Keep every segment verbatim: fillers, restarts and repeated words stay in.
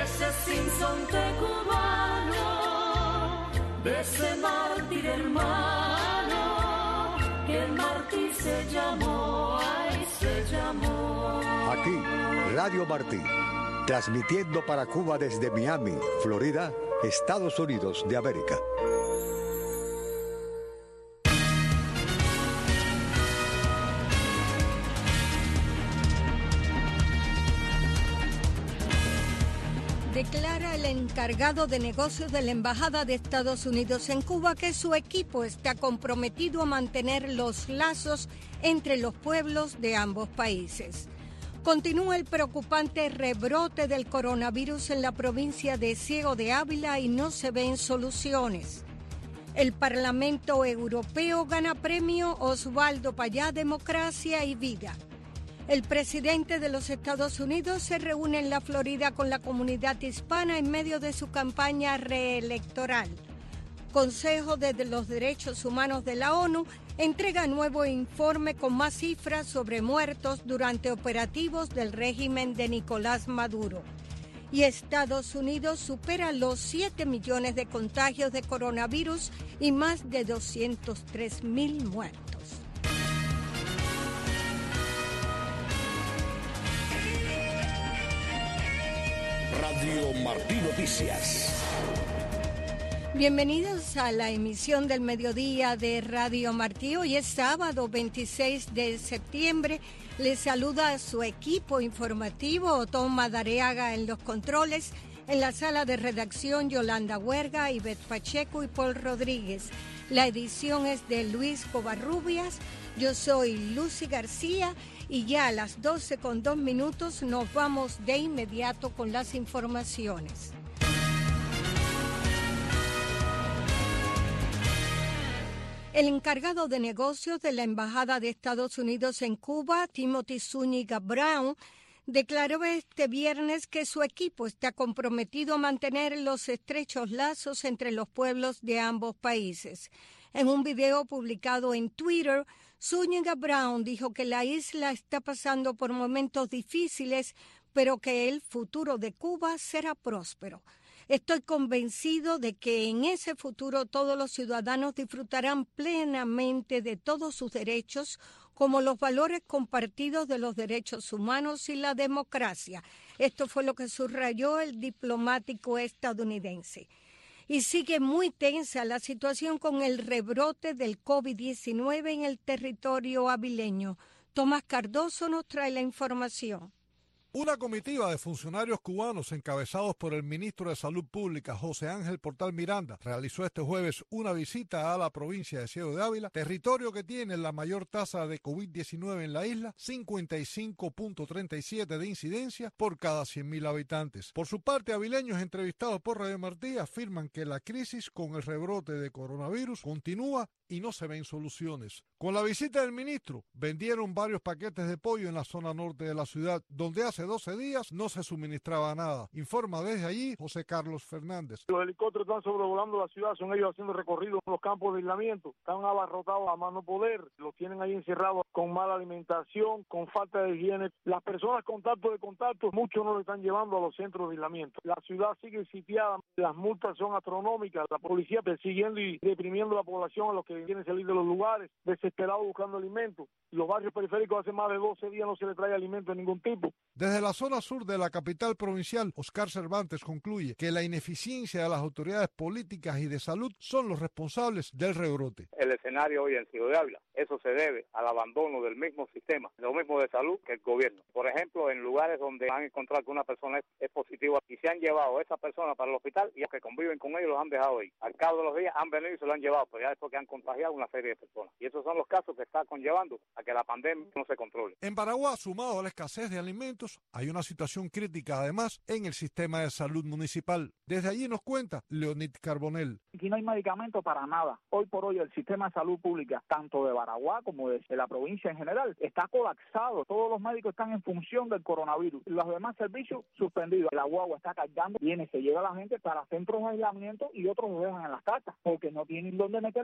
ese sinsonte cubano, de ese mártir hermano, que el mártir se llamó, ay, se llamó. Aquí, Radio Martí, transmitiendo para Cuba desde Miami, Florida, Estados Unidos de América. Declara el encargado de negocios de la Embajada de Estados Unidos en Cuba que su equipo está comprometido a mantener los lazos entre los pueblos de ambos países. Continúa el preocupante rebrote del coronavirus en la provincia de Ciego de Ávila y no se ven soluciones. El Parlamento Europeo gana premio Osvaldo Payá, Democracia y Vida. El presidente de los Estados Unidos se reúne en la Florida con la comunidad hispana en medio de su campaña reelectoral. Consejo de los Derechos Humanos de la ONU entrega nuevo informe con más cifras sobre muertos durante operativos del régimen de Nicolás Maduro. Y Estados Unidos supera los siete millones de contagios de coronavirus y más de doscientos tres mil muertos. Radio Martí Noticias. Bienvenidos a la emisión del mediodía de Radio Martí. Hoy es sábado veintiséis de septiembre. Les saluda a su equipo informativo, Otón Madariaga en los controles, en la sala de redacción Yolanda Huerga, Ivette Pacheco y Paul Rodríguez. La edición es de Luis Covarrubias. Yo soy Lucy García y ya a las doce con dos minutos nos vamos de inmediato con las informaciones. El encargado de negocios de la Embajada de Estados Unidos en Cuba, Timothy Zúñiga Brown, declaró este viernes que su equipo está comprometido a mantener los estrechos lazos entre los pueblos de ambos países. En un video publicado en Twitter, Zúñiga Brown dijo que la isla está pasando por momentos difíciles, pero que el futuro de Cuba será próspero. Estoy convencido de que en ese futuro todos los ciudadanos disfrutarán plenamente de todos sus derechos, como los valores compartidos de los derechos humanos y la democracia. Esto fue lo que subrayó el diplomático estadounidense. Y sigue muy tensa la situación con el rebrote del COVID diecinueve en el territorio avileño. Tomás Cardoso nos trae la información. Una comitiva de funcionarios cubanos encabezados por el ministro de Salud Pública, José Ángel Portal Miranda, realizó este jueves una visita a la provincia de Ciego de Ávila, territorio que tiene la mayor tasa de COVID diecinueve en la isla, cincuenta y cinco punto treinta y siete de incidencia por cada cien mil habitantes. Por su parte, avileños entrevistados por Radio Martí afirman que la crisis con el rebrote de coronavirus continúa y no se ven soluciones. Con la visita del ministro, vendieron varios paquetes de pollo en la zona norte de la ciudad, donde hace doce días no se suministraba nada. Informa desde allí José Carlos Fernández. Los helicópteros están sobrevolando la ciudad, son ellos haciendo recorridos en los campos de aislamiento. Están abarrotados a más no poder, los tienen ahí encerrados con mala alimentación, con falta de higiene. Las personas contacto de contacto, muchos no lo están llevando a los centros de aislamiento. La ciudad sigue sitiada, las multas son astronómicas, la policía persiguiendo y deprimiendo a la población a los que quieren salir de los lugares, desesperados buscando alimentos. Los barrios periféricos hace más de doce días no se les trae alimento de ningún tipo. Desde la zona sur de la capital provincial, Oscar Cervantes concluye que la ineficiencia de las autoridades políticas y de salud son los responsables del rebrote. El escenario hoy en Ciego de Ávila, eso se debe al abandono del mismo sistema, lo mismo de salud que el gobierno. Por ejemplo, en lugares donde han encontrado que una persona es, es positiva y se han llevado a esa persona para el hospital y los que conviven con ellos los han dejado ahí. Al cabo de los días han venido y se lo han llevado, pero ya después que han contagiado una serie de personas. Y esos son los casos que están conllevando a que la pandemia no se controle. En Paraguay, sumado a la escasez de alimentos, hay una situación crítica además en el sistema de salud municipal. Desde allí nos cuenta Leonid Carbonell. Aquí no hay medicamentos para nada. Hoy por hoy el sistema de salud pública, tanto de Baraguá como de la provincia en general, está colapsado. Todos los médicos están en función del coronavirus. Los demás servicios suspendidos. La guagua está cargando, viene, se lleva a la gente para centros de aislamiento y otros los dejan en las casas porque no tienen dónde meter la gente.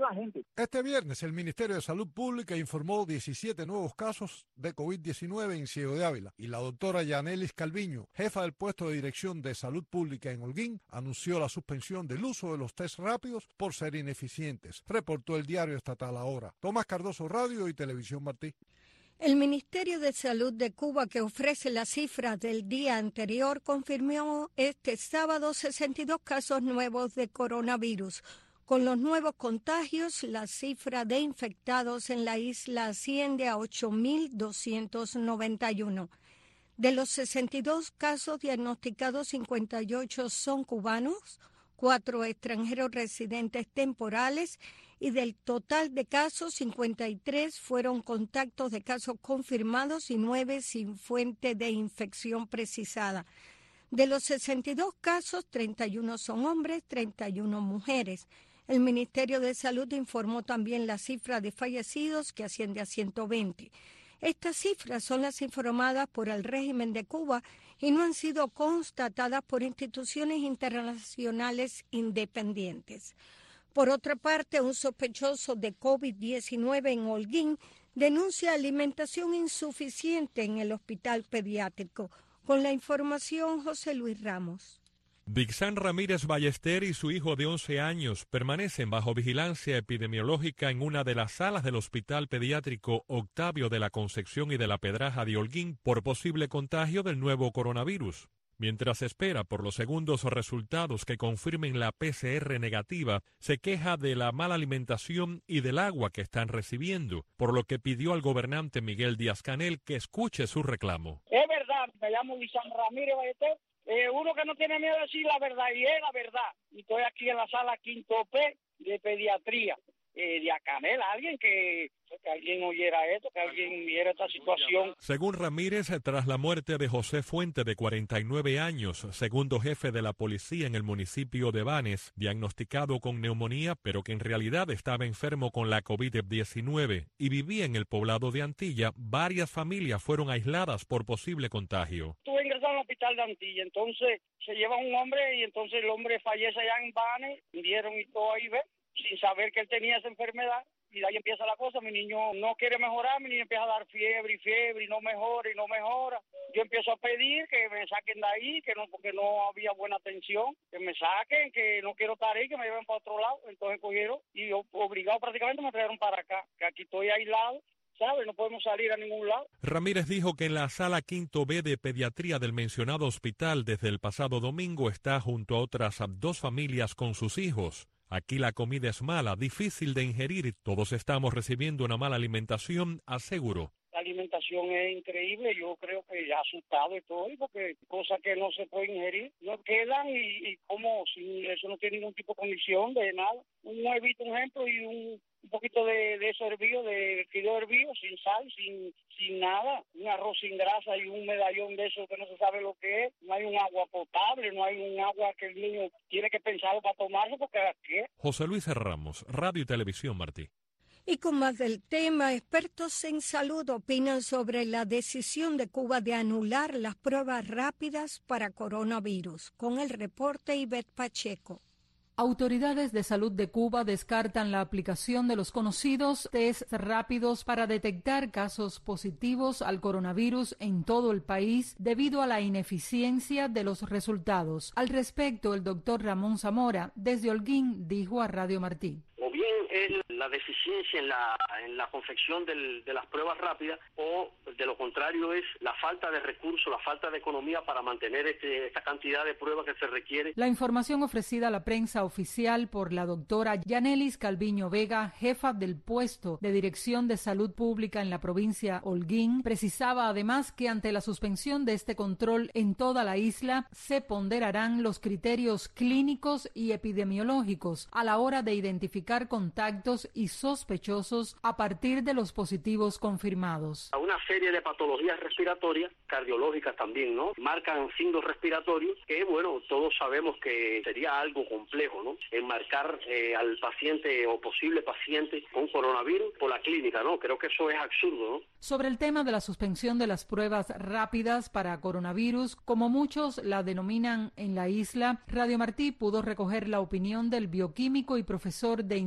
Este viernes el Ministerio de Salud Pública informó diecisiete nuevos casos de COVID diecinueve en Ciego de Ávila y la doctora Yanelis Calviño, jefa del puesto de Dirección de Salud Pública en Holguín, anunció la suspensión del uso de los test rápidos por ser ineficientes, reportó el diario estatal Ahora. Tomás Cardoso, Radio y Televisión Martí. El Ministerio de Salud de Cuba, que ofrece las cifras del día anterior, confirmó este sábado sesenta y dos casos nuevos de coronavirus. Con los nuevos contagios, la cifra de infectados en la isla asciende a ocho mil doscientos noventa y uno. De los sesenta y dos casos diagnosticados, cincuenta y ocho son cubanos, cuatro extranjeros residentes temporales, y del total de casos, cincuenta y tres fueron contactos de casos confirmados y nueve sin fuente de infección precisada. De los sesenta y dos casos, treinta y uno son hombres, treinta y uno mujeres. El Ministerio de Salud informó también la cifra de fallecidos, que asciende a ciento veinte. Estas cifras son las informadas por el régimen de Cuba y no han sido constatadas por instituciones internacionales independientes. Por otra parte, un sospechoso de COVID diecinueve en Holguín denuncia alimentación insuficiente en el hospital pediátrico. Con la información, José Luis Ramos. Dixan Ramírez Ballester y su hijo de once años permanecen bajo vigilancia epidemiológica en una de las salas del Hospital Pediátrico Octavio de la Concepción y de la Pedraja de Holguín por posible contagio del nuevo coronavirus. Mientras se espera por los segundos resultados que confirmen la P C R negativa, se queja de la mala alimentación y del agua que están recibiendo, por lo que pidió al gobernante Miguel Díaz-Canel que escuche su reclamo. Es verdad, me llamo Dixan Ramírez Ballester. Eh, uno que no tiene miedo de decir la verdad, y es la verdad. Y estoy aquí en la sala quinto P de pediatría. Eh, de Canel, alguien que, que alguien oyera esto, que alguien viera esta situación. Según Ramírez, tras la muerte de José Fuente, de cuarenta y nueve años, segundo jefe de la policía en el municipio de Banes, diagnosticado con neumonía, pero que en realidad estaba enfermo con la COVID diecinueve y vivía en el poblado de Antilla, varias familias fueron aisladas por posible contagio. Estuve ingresado al hospital de Antilla, entonces se lleva un hombre y entonces el hombre fallece allá en Banes, dieron y todo ahí, ¿ves? Sin saber que él tenía esa enfermedad, y de ahí empieza la cosa. Mi niño no quiere mejorar, mi niño empieza a dar fiebre y fiebre y no mejora y no mejora. Yo empiezo a pedir que me saquen de ahí, que no, porque no había buena atención, que me saquen, que no quiero estar ahí, que me lleven para otro lado. Entonces cogieron y yo, obligado prácticamente me trajeron para acá, que aquí estoy aislado. ¿Sabe? No podemos salir a ningún lado. Ramírez dijo que en la sala quinto B de pediatría del mencionado hospital desde el pasado domingo está junto a otras dos familias con sus hijos. Aquí la comida es mala, difícil de ingerir y todos estamos recibiendo una mala alimentación, aseguró. La alimentación es increíble, yo creo que ya asustado estoy, porque cosas que no se pueden ingerir no quedan y, y como si eso no tiene ningún tipo de condición de nada. Un huevito, un ejemplo, y un, un poquito de, de eso hervido, de fideo hervido, sin sal, sin sin nada, un arroz sin grasa y un medallón de eso que no se sabe lo que es. No hay un agua potable, no hay un agua que el niño tiene que pensar para tomarse, porque ¿qué? José Luis Ramos, Radio y Televisión Martí. Y con más del tema, expertos en salud opinan sobre la decisión de Cuba de anular las pruebas rápidas para coronavirus. Con el reporte Ivette Pacheco. Autoridades de salud de Cuba descartan la aplicación de los conocidos test rápidos para detectar casos positivos al coronavirus en todo el país debido a la ineficiencia de los resultados. Al respecto, el doctor Ramón Zamora, desde Holguín, dijo a Radio Martí. O bien es la deficiencia en la en la confección del, de las pruebas rápidas, o de lo contrario es la falta de recursos, la falta de economía para mantener este, esta cantidad de pruebas que se requiere. La información ofrecida a la prensa oficial por la doctora Yanelis Calviño Vega, jefa del puesto de Dirección de Salud Pública en la provincia Holguín, precisaba además que ante la suspensión de este control en toda la isla se ponderarán los criterios clínicos y epidemiológicos a la hora de identificar contactos y sospechosos a partir de los positivos confirmados. Una serie de patologías respiratorias, cardiológicas también, ¿no? Marcan signos respiratorios que, bueno, todos sabemos que sería algo complejo, ¿no? Enmarcar eh, al paciente o posible paciente con coronavirus por la clínica, ¿no? Creo que eso es absurdo, ¿no? Sobre el tema de la suspensión de las pruebas rápidas para coronavirus, como muchos la denominan en la isla, Radio Martí pudo recoger la opinión del bioquímico y profesor de inmunología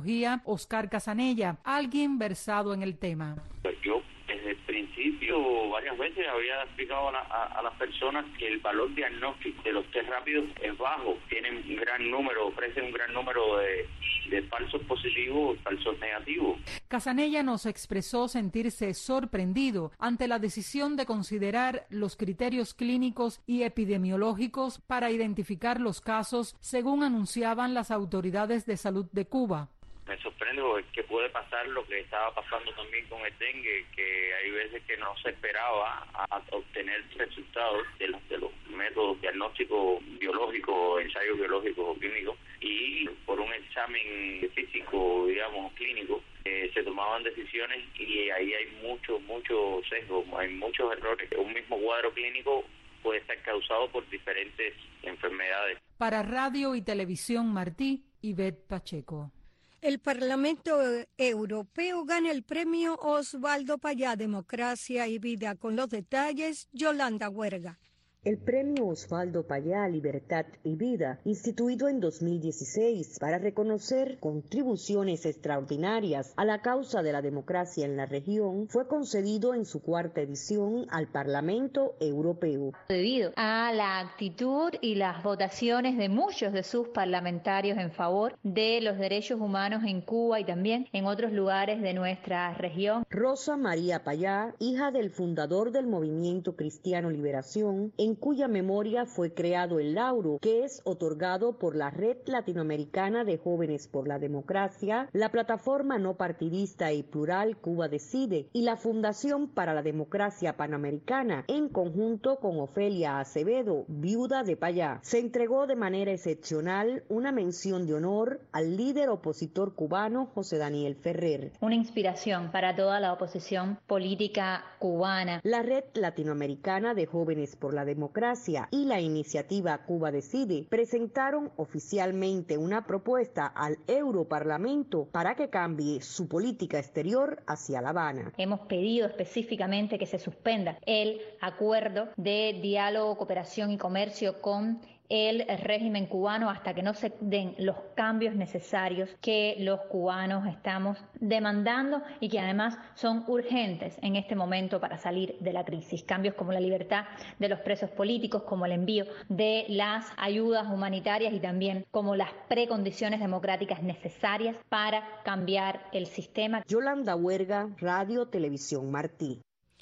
epidemiología, Oscar Casanella, alguien versado en el tema. Yo desde el principio varias veces había explicado a, la, a, a las personas que el valor diagnóstico de los test rápidos es bajo, tienen un gran número, ofrecen un gran número de, de falsos positivos, falsos negativos. Casanella nos expresó sentirse sorprendido ante la decisión de considerar los criterios clínicos y epidemiológicos para identificar los casos, según anunciaban las autoridades de salud de Cuba. Me sorprende porque que puede pasar lo que estaba pasando también con el dengue, que hay veces que no se esperaba a obtener resultados de los, de los métodos diagnósticos biológicos, ensayos biológicos o clínicos, y por un examen físico, digamos, clínico, eh, se tomaban decisiones y ahí hay mucho, mucho sesgo, hay muchos errores. Un mismo cuadro clínico puede estar causado por diferentes enfermedades. Para Radio y Televisión Martí, Ivette Pacheco. El Parlamento Europeo gana el premio Osvaldo Payá, Democracia y Vida. Con los detalles, Yolanda Huerga. El premio Osvaldo Payá Libertad y Vida, instituido en dos mil dieciséis para reconocer contribuciones extraordinarias a la causa de la democracia en la región, fue concedido en su cuarta edición al Parlamento Europeo. Debido a la actitud y las votaciones de muchos de sus parlamentarios en favor de los derechos humanos en Cuba y también en otros lugares de nuestra región. Rosa María Payá, hija del fundador del Movimiento Cristiano Liberación, en cuya memoria fue creado el lauro, que es otorgado por la Red Latinoamericana de Jóvenes por la Democracia, la plataforma no partidista y plural Cuba Decide y la Fundación para la Democracia Panamericana, en conjunto con Ofelia Acevedo, viuda de Payá. Se entregó de manera excepcional una mención de honor al líder opositor cubano José Daniel Ferrer. Una inspiración para toda la oposición política cubana. La Red Latinoamericana de Jóvenes por la Democracia y la iniciativa Cuba Decide presentaron oficialmente una propuesta al Europarlamento para que cambie su política exterior hacia La Habana. Hemos pedido específicamente que se suspenda el acuerdo de diálogo, cooperación y comercio con el régimen cubano hasta que no se den los cambios necesarios que los cubanos estamos demandando y que además son urgentes en este momento para salir de la crisis. Cambios como la libertad de los presos políticos, como el envío de las ayudas humanitarias y también como las precondiciones democráticas necesarias para cambiar el sistema. Yolanda Huerga, Radio Televisión Martí.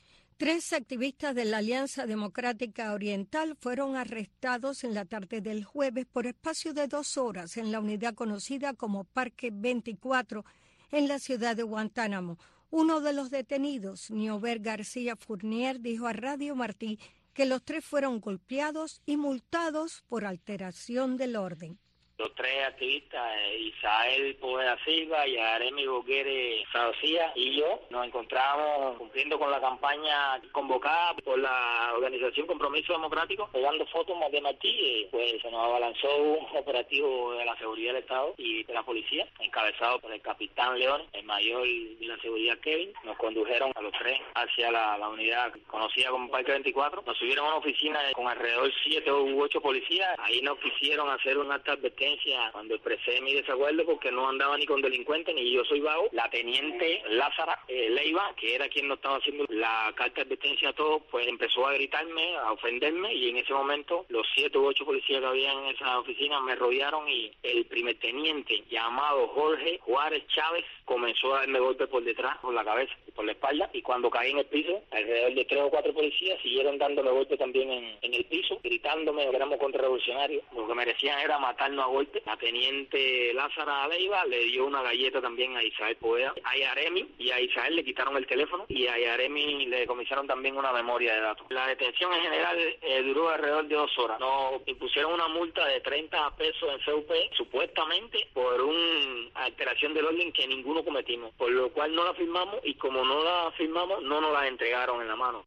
Tres activistas de la Alianza Democrática Oriental fueron arrestados en la tarde del jueves por espacio de dos horas en la unidad conocida como Parque veinticuatro en la ciudad de Guantánamo. Uno de los detenidos, Niober García Fournier, dijo a Radio Martí que los tres fueron golpeados y multados por alteración del orden. Los tres activistas, Isael Poveda Silva, Yaremi Boquere Saucía y yo, nos encontramos cumpliendo con la campaña convocada por la organización Compromiso Democrático, pegando fotos de Martí. Pues se nos abalanzó un operativo de la seguridad del Estado y de la policía, encabezado por el capitán León, el mayor de la seguridad Kevin. Nos condujeron a los tres hacia la, la unidad conocida como Parque veinticuatro. Nos subieron a una oficina con alrededor siete u ocho policías. Ahí nos quisieron hacer un acta de advertencia cuando expresé mi desacuerdo porque no andaba ni con delincuentes ni yo soy vago. La teniente Lázara eh, Leiva, que era quien nos estaba haciendo la carta de advertencia a todos, pues empezó a gritarme, a ofenderme, y en ese momento los siete u ocho policías que había en esa oficina me rodearon y el primer teniente llamado Jorge Juárez Chávez comenzó a darme golpes por detrás, por la cabeza y por la espalda, y cuando caí en el piso, alrededor de tres o cuatro policías siguieron dándome golpes también en, en el piso, gritándome que éramos contrarrevolucionarios. Lo que merecían era matarnos a golpes. La teniente Lázara Leiva le dio una galleta también a Isael Poveda, a Yaremi, y a Isael le quitaron el teléfono y a Yaremi le decomisaron también una memoria de datos. La detención en general eh, duró alrededor de dos horas. Nos impusieron una multa de treinta pesos en C U P, supuestamente por una alteración del orden que ninguno cometimos, por lo cual no la firmamos y como no la firmamos no nos la entregaron en la mano.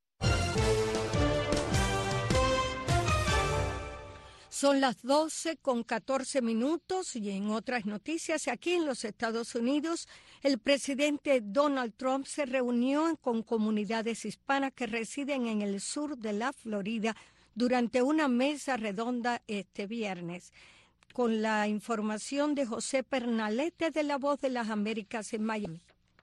Son las doce con catorce minutos y en otras noticias, aquí en los Estados Unidos, el presidente Donald Trump se reunió con comunidades hispanas que residen en el sur de la Florida durante una mesa redonda este viernes. con la información de José Pernalete de La Voz de las Américas en Miami.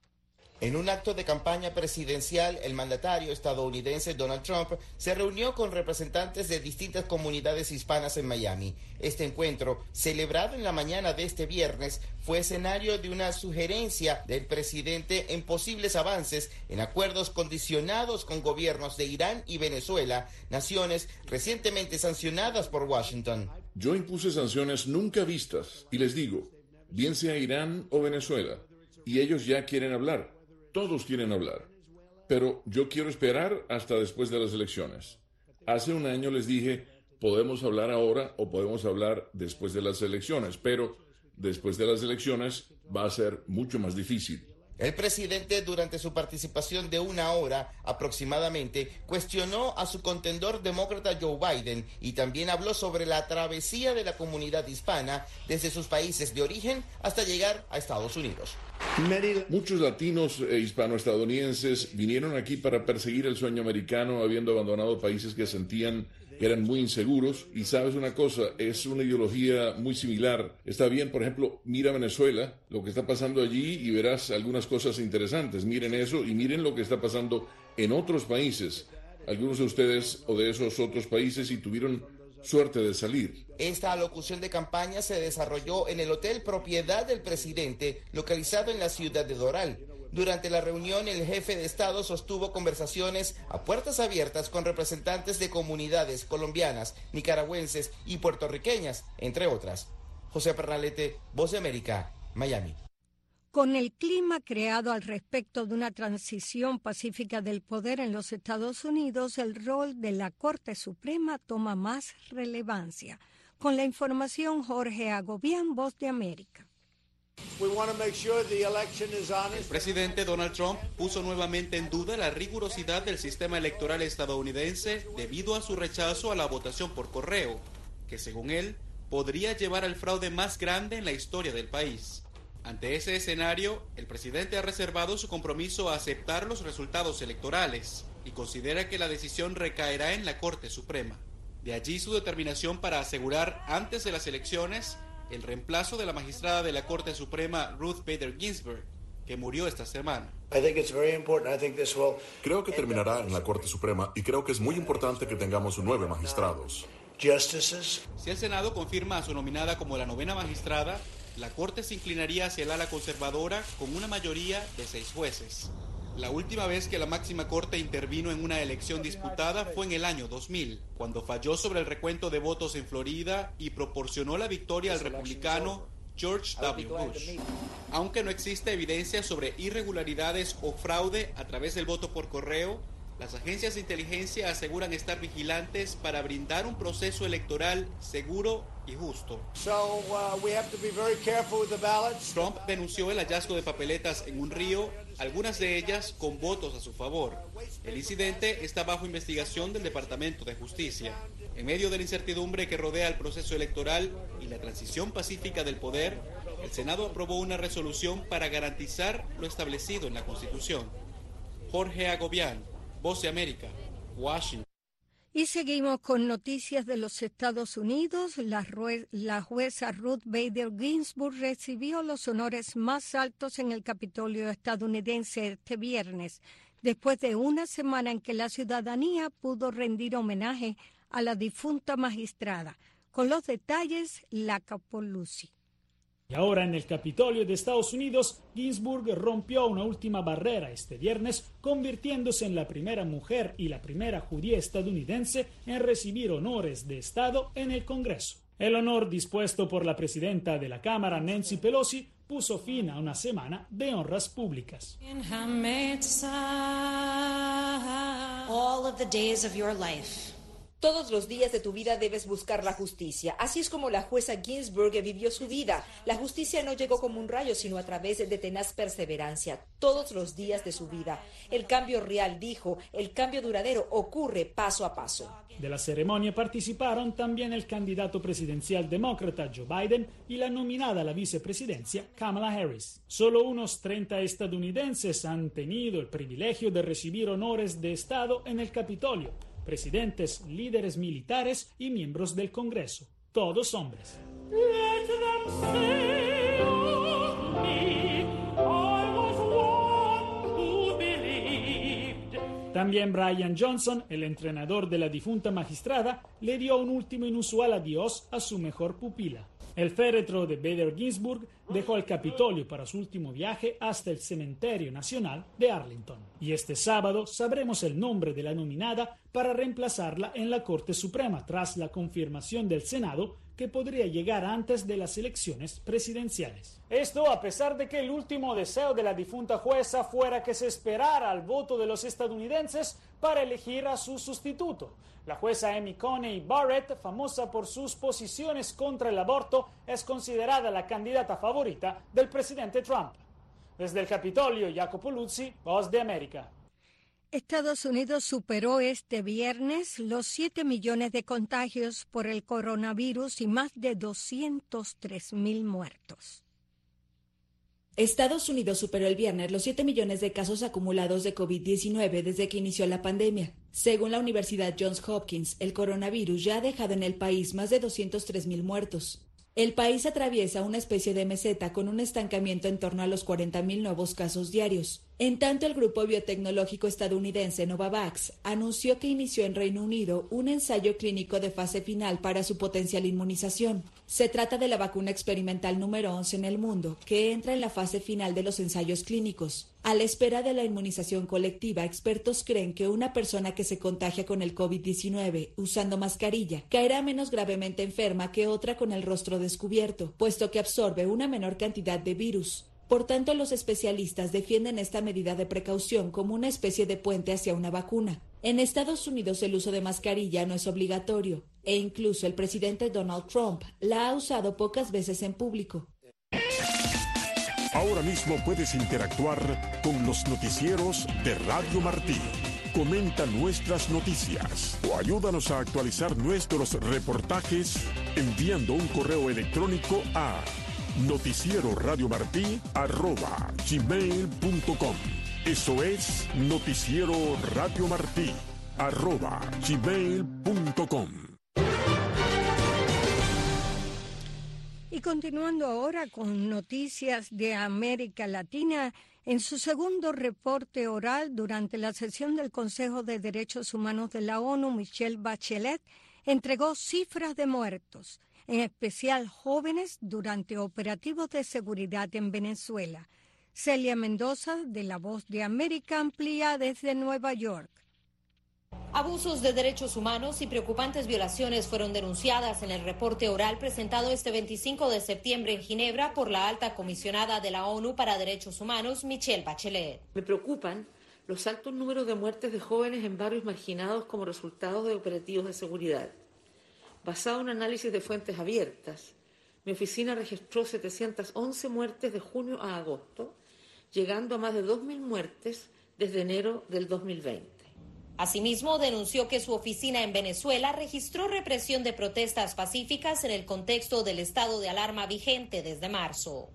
En un acto de campaña presidencial, el mandatario estadounidense Donald Trump se reunió con representantes de distintas comunidades hispanas en Miami. Este encuentro, celebrado en la mañana de este viernes, fue escenario de una sugerencia del presidente en posibles avances en acuerdos condicionados con gobiernos de Irán y Venezuela, naciones recientemente sancionadas por Washington. Yo impuse sanciones nunca vistas y les digo, bien sea Irán o Venezuela, y ellos ya quieren hablar. Todos quieren hablar, pero yo quiero esperar hasta después de las elecciones. Hace un año les dije, podemos hablar ahora o podemos hablar después de las elecciones, pero después de las elecciones va a ser mucho más difícil. El presidente, durante su participación de una hora aproximadamente, cuestionó a su contendor demócrata Joe Biden y también habló sobre la travesía de la comunidad hispana desde sus países de origen hasta llegar a Estados Unidos. Muchos latinos e hispanoestadounidenses vinieron aquí para perseguir el sueño americano, habiendo abandonado países que sentían que eran muy inseguros. Y sabes una cosa, es una ideología muy similar. Está bien, por ejemplo, mira Venezuela, lo que está pasando allí y verás algunas cosas interesantes. Miren eso y miren lo que está pasando en otros países. Algunos de ustedes o de esos otros países y tuvieron suerte de salir. Esta alocución de campaña se desarrolló en el hotel propiedad del presidente, localizado en la ciudad de Doral. Durante la reunión, el jefe de Estado sostuvo conversaciones a puertas abiertas con representantes de comunidades colombianas, nicaragüenses y puertorriqueñas, entre otras. José Pernalete, Voz de América, Miami. Con el clima creado al respecto de una transición pacífica del poder en los Estados Unidos, el rol de la Corte Suprema toma más relevancia. Con la información, Jorge Agobián, Voz de América. El presidente Donald Trump puso nuevamente en duda la rigurosidad del sistema electoral estadounidense debido a su rechazo a la votación por correo, que según él podría llevar al fraude más grande en la historia del país. Ante ese escenario, el presidente ha reservado su compromiso a aceptar los resultados electorales y considera que la decisión recaerá en la Corte Suprema. De allí su determinación para asegurar antes de las elecciones el reemplazo de la magistrada de la Corte Suprema Ruth Bader Ginsburg, que murió esta semana. Creo que terminará en la Corte Suprema y creo que es muy importante que tengamos nueve magistrados. Si el Senado confirma a su nominada como la novena magistrada, la Corte se inclinaría hacia el ala conservadora con una mayoría de seis jueces. La última vez que la máxima corte intervino en una elección disputada fue en el año dos mil, cuando falló sobre el recuento de votos en Florida y proporcionó la victoria al republicano George W. Bush. Aunque no existe evidencia sobre irregularidades o fraude a través del voto por correo, las agencias de inteligencia aseguran estar vigilantes para brindar un proceso electoral seguro y justo. So, uh, we have to be very careful with the ballots. Trump denunció el hallazgo de papeletas en un río, algunas de ellas con votos a su favor. El incidente está bajo investigación del Departamento de Justicia. En medio de la incertidumbre que rodea el proceso electoral y la transición pacífica del poder, el Senado aprobó una resolución para garantizar lo establecido en la Constitución. Jorge Agobián, Voz de América, Washington. Y seguimos con noticias de los Estados Unidos. La, la jueza Ruth Bader Ginsburg recibió los honores más altos en el Capitolio estadounidense este viernes, después de una semana en que la ciudadanía pudo rendir homenaje a la difunta magistrada. Con los detalles, la Capolucci. Y ahora en el Capitolio de Estados Unidos, Ginsburg rompió una última barrera este viernes, convirtiéndose en la primera mujer y la primera judía estadounidense en recibir honores de Estado en el Congreso. El honor dispuesto por la presidenta de la Cámara, Nancy Pelosi, puso fin a una semana de honras públicas. All of the days of your life. Todos los días de tu vida debes buscar la justicia. Así es como la jueza Ginsburg vivió su vida. La justicia no llegó como un rayo, sino a través de tenaz perseverancia. Todos los días de su vida. El cambio real, dijo, el cambio duradero ocurre paso a paso. De la ceremonia participaron también el candidato presidencial demócrata Joe Biden y la nominada a la vicepresidencia Kamala Harris. Solo unos treinta estadounidenses han tenido el privilegio de recibir honores de Estado en el Capitolio. Presidentes, líderes militares y miembros del Congreso, todos hombres. También Brian Johnson, el entrenador de la difunta magistrada, le dio un último inusual adiós a su mejor pupila. El féretro de Bader Ginsburg dejó el Capitolio para su último viaje hasta el Cementerio Nacional de Arlington. Y este sábado sabremos el nombre de la nominada para reemplazarla en la Corte Suprema tras la confirmación del Senado, que podría llegar antes de las elecciones presidenciales. Esto a pesar de que el último deseo de la difunta jueza fuera que se esperara al voto de los estadounidenses para elegir a su sustituto. La jueza Amy Coney Barrett, famosa por sus posiciones contra el aborto, es considerada la candidata favorita del presidente Trump. Desde el Capitolio, Jacopo Luzzi, Voz de América. Estados Unidos superó este viernes los siete millones de contagios por el coronavirus y más de doscientos tres mil muertos. Estados Unidos superó el viernes los siete millones de casos acumulados de COVID diecinueve desde que inició la pandemia. Según la Universidad Johns Hopkins, el coronavirus ya ha dejado en el país más de doscientos tres mil muertos. El país atraviesa una especie de meseta con un estancamiento en torno a los cuarenta mil nuevos casos diarios. En tanto, el grupo biotecnológico estadounidense Novavax anunció que inició en Reino Unido un ensayo clínico de fase final para su potencial inmunización. Se trata de la vacuna experimental número once en el mundo, que entra en la fase final de los ensayos clínicos. A la espera de la inmunización colectiva, expertos creen que una persona que se contagia con el COVID diecinueve usando mascarilla caerá menos gravemente enferma que otra con el rostro descubierto, puesto que absorbe una menor cantidad de virus. Por tanto, los especialistas defienden esta medida de precaución como una especie de puente hacia una vacuna. En Estados Unidos el uso de mascarilla no es obligatorio, e incluso el presidente Donald Trump la ha usado pocas veces en público. Ahora mismo puedes interactuar con los noticieros de Radio Martí. Comenta nuestras noticias o ayúdanos a actualizar nuestros reportajes enviando un correo electrónico a noticiero radio martí arroba gmail punto com. Eso es noticiero radio martí arroba gmail punto com. Y continuando ahora con noticias de América Latina, en su segundo reporte oral durante la sesión del Consejo de Derechos Humanos de la ONU, Michelle Bachelet entregó cifras de muertos, en especial jóvenes, durante operativos de seguridad en Venezuela. Celia Mendoza, de La Voz de América, amplía desde Nueva York. Abusos de derechos humanos y preocupantes violaciones fueron denunciadas en el reporte oral presentado este veinticinco de septiembre en Ginebra por la alta comisionada de la ONU para Derechos Humanos, Michelle Bachelet. Me preocupan los altos números de muertes de jóvenes en barrios marginados como resultado de operativos de seguridad. Basado en un análisis de fuentes abiertas, mi oficina registró setecientas once muertes de junio a agosto, llegando a más de dos mil muertes desde enero del dos mil veinte. Asimismo, denunció que su oficina en Venezuela registró represión de protestas pacíficas en el contexto del estado de alarma vigente desde marzo.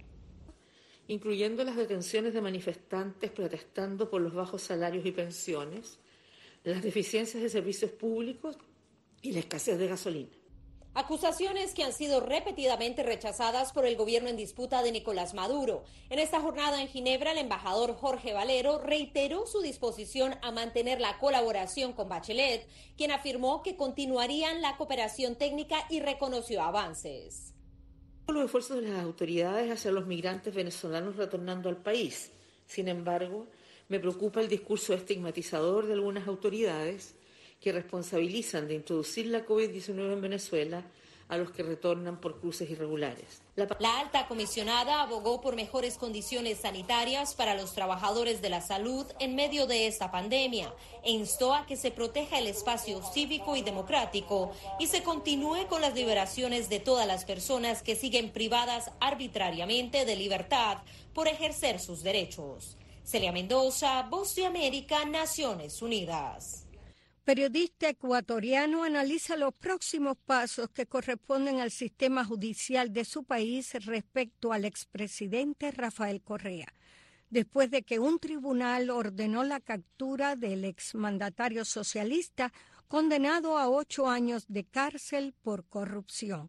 Incluyendo las detenciones de manifestantes protestando por los bajos salarios y pensiones, las deficiencias de servicios públicos y la escasez de gasolina. Acusaciones que han sido repetidamente rechazadas por el gobierno en disputa de Nicolás Maduro. En esta jornada en Ginebra, el embajador Jorge Valero reiteró su disposición a mantener la colaboración con Bachelet, quien afirmó que continuarían la cooperación técnica y reconoció avances. Los esfuerzos de las autoridades hacia los migrantes venezolanos retornando al país. Sin embargo, me preocupa el discurso estigmatizador de algunas autoridades que responsabilizan de introducir la COVID diecinueve en Venezuela a los que retornan por cruces irregulares. La... la alta comisionada abogó por mejores condiciones sanitarias para los trabajadores de la salud en medio de esta pandemia e instó a que se proteja el espacio cívico y democrático y se continúe con las liberaciones de todas las personas que siguen privadas arbitrariamente de libertad por ejercer sus derechos. Celia Mendoza, Voz de América, Naciones Unidas. Periodista ecuatoriano analiza los próximos pasos que corresponden al sistema judicial de su país respecto al expresidente Rafael Correa, después de que un tribunal ordenó la captura del exmandatario socialista condenado a ocho años de cárcel por corrupción.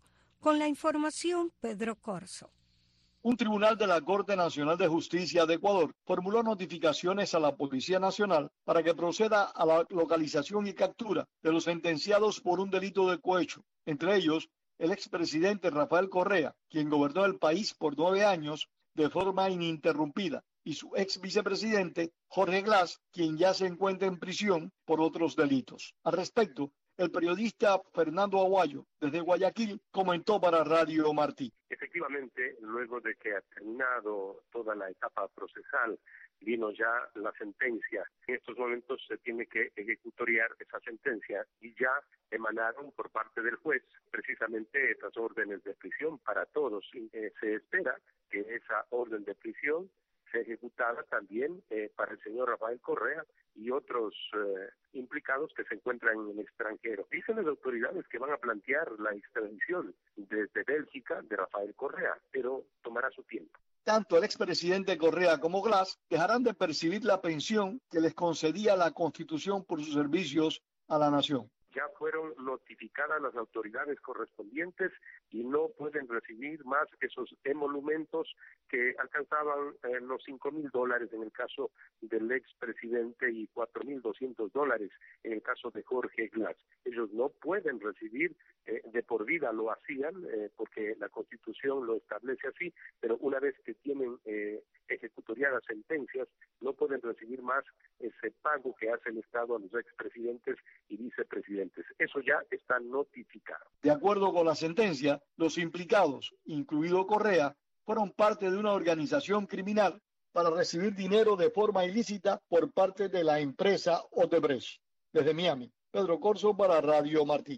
Con la información, Pedro Corso. Un tribunal de la Corte Nacional de Justicia de Ecuador formuló notificaciones a la Policía Nacional para que proceda a la localización y captura de los sentenciados por un delito de cohecho, entre ellos el expresidente Rafael Correa, quien gobernó el país por nueve años de forma ininterrumpida, y su ex vicepresidente Jorge Glass, quien ya se encuentra en prisión por otros delitos. Al respecto, el periodista Fernando Aguayo, desde Guayaquil, comentó para Radio Martí. Efectivamente, luego de que ha terminado toda la etapa procesal, vino ya la sentencia. En estos momentos se tiene que ejecutoriar esa sentencia y ya emanaron por parte del juez precisamente esas órdenes de prisión para todos. Y, eh, se espera que esa orden de prisión sea ejecutada también eh, para el señor Rafael Correa y otros eh, implicados que se encuentran en el extranjero. Dicen las autoridades que van a plantear la extradición desde Bélgica de Rafael Correa, pero tomará su tiempo. Tanto el expresidente Correa como Glass dejarán de percibir la pensión que les concedía la Constitución por sus servicios a la nación. Ya fueron notificadas las autoridades correspondientes y no pueden recibir más esos emolumentos que alcanzaban eh, los cinco mil dólares en el caso del expresidente y cuatro mil doscientos dólares en el caso de Jorge Glass. Ellos no pueden recibir eh, de por vida, lo hacían eh, porque la Constitución lo establece así, pero una vez que tienen eh, ejecutoriadas sentencias, no pueden recibir más ese pago que hace el Estado a los expresidentes y vicepresidentes. Eso ya está notificado. De acuerdo con la sentencia, los implicados, incluido Correa, fueron parte de una organización criminal para recibir dinero de forma ilícita por parte de la empresa Odebrecht. Desde Miami, Pedro Corso para Radio Martí.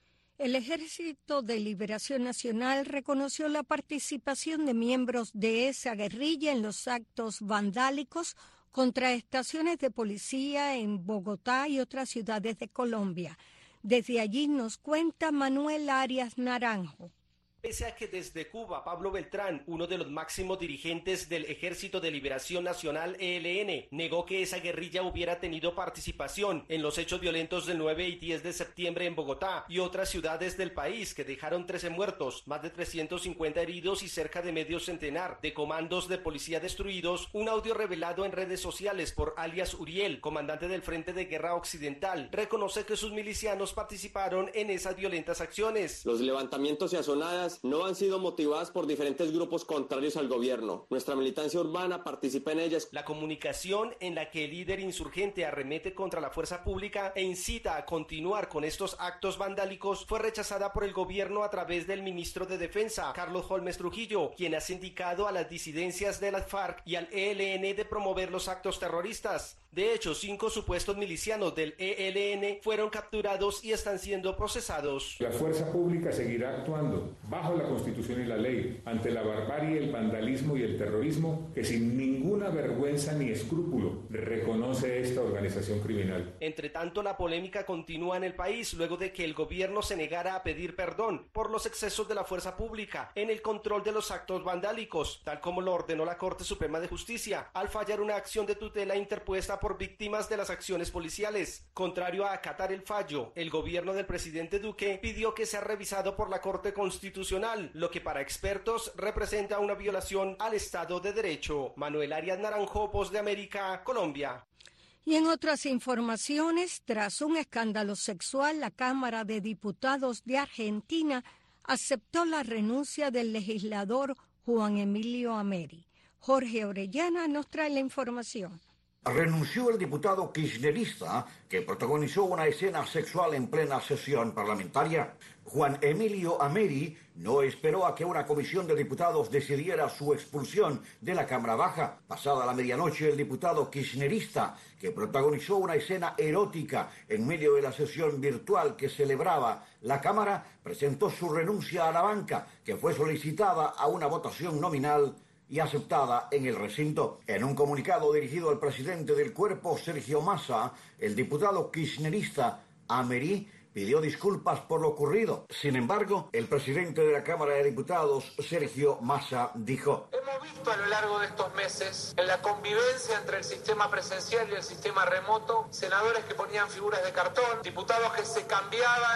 El Ejército de Liberación Nacional reconoció la participación de miembros de esa guerrilla en los actos vandálicos contra estaciones de policía en Bogotá y otras ciudades de Colombia. Desde allí nos cuenta Manuel Arias Naranjo. Pese a que desde Cuba, Pablo Beltrán, uno de los máximos dirigentes del Ejército de Liberación Nacional E L N, negó que esa guerrilla hubiera tenido participación en los hechos violentos del nueve y diez de septiembre en Bogotá y otras ciudades del país que dejaron trece muertos, más de trescientos cincuenta heridos y cerca de medio centenar de comandos de policía destruidos, un audio revelado en redes sociales por alias Uriel, comandante del Frente de Guerra Occidental, reconoce que sus milicianos participaron en esas violentas acciones. Los levantamientos y azonadas no han sido motivadas por diferentes grupos contrarios al gobierno. Nuestra militancia urbana participa en ellas. La comunicación en la que el líder insurgente arremete contra la fuerza pública e incita a continuar con estos actos vandálicos fue rechazada por el gobierno a través del ministro de Defensa, Carlos Holmes Trujillo, quien ha indicado a las disidencias de las FARC y al E L N de promover los actos terroristas. De hecho, cinco supuestos milicianos del E L N fueron capturados y están siendo procesados. La fuerza pública seguirá actuando bajo la Constitución y la ley ante la barbarie, el vandalismo y el terrorismo que sin ninguna vergüenza ni escrúpulo reconoce esta organización criminal. Entre tanto, la polémica continúa en el país luego de que el gobierno se negara a pedir perdón por los excesos de la fuerza pública en el control de los actos vandálicos, tal como lo ordenó la Corte Suprema de Justicia al fallar una acción de tutela interpuesta por víctimas de las acciones policiales. Contrario a acatar el fallo, el gobierno del presidente Duque pidió que sea revisado por la Corte Constitucional, lo que para expertos representa una violación al Estado de Derecho. Manuel Arias Naranjo, Voz de América, Colombia. Y en otras informaciones, tras un escándalo sexual, la Cámara de Diputados de Argentina aceptó la renuncia del legislador Juan Emilio Ameri. Jorge Orellana nos trae la información. Renunció el diputado kirchnerista que protagonizó una escena sexual en plena sesión parlamentaria. Juan Emilio Ameri no esperó a que una comisión de diputados decidiera su expulsión de la Cámara Baja. Pasada la medianoche, el diputado kirchnerista que protagonizó una escena erótica en medio de la sesión virtual que celebraba la Cámara presentó su renuncia a la banca, que fue solicitada a una votación nominal y aceptada en el recinto. En un comunicado dirigido al presidente del cuerpo, Sergio Massa, el diputado kirchnerista Ameri pidió disculpas por lo ocurrido. Sin embargo, el presidente de la Cámara de Diputados, Sergio Massa, dijo: hemos visto a lo largo de estos meses, en la convivencia entre el sistema presencial y el sistema remoto, senadores que ponían figuras de cartón, diputados que se cambiaban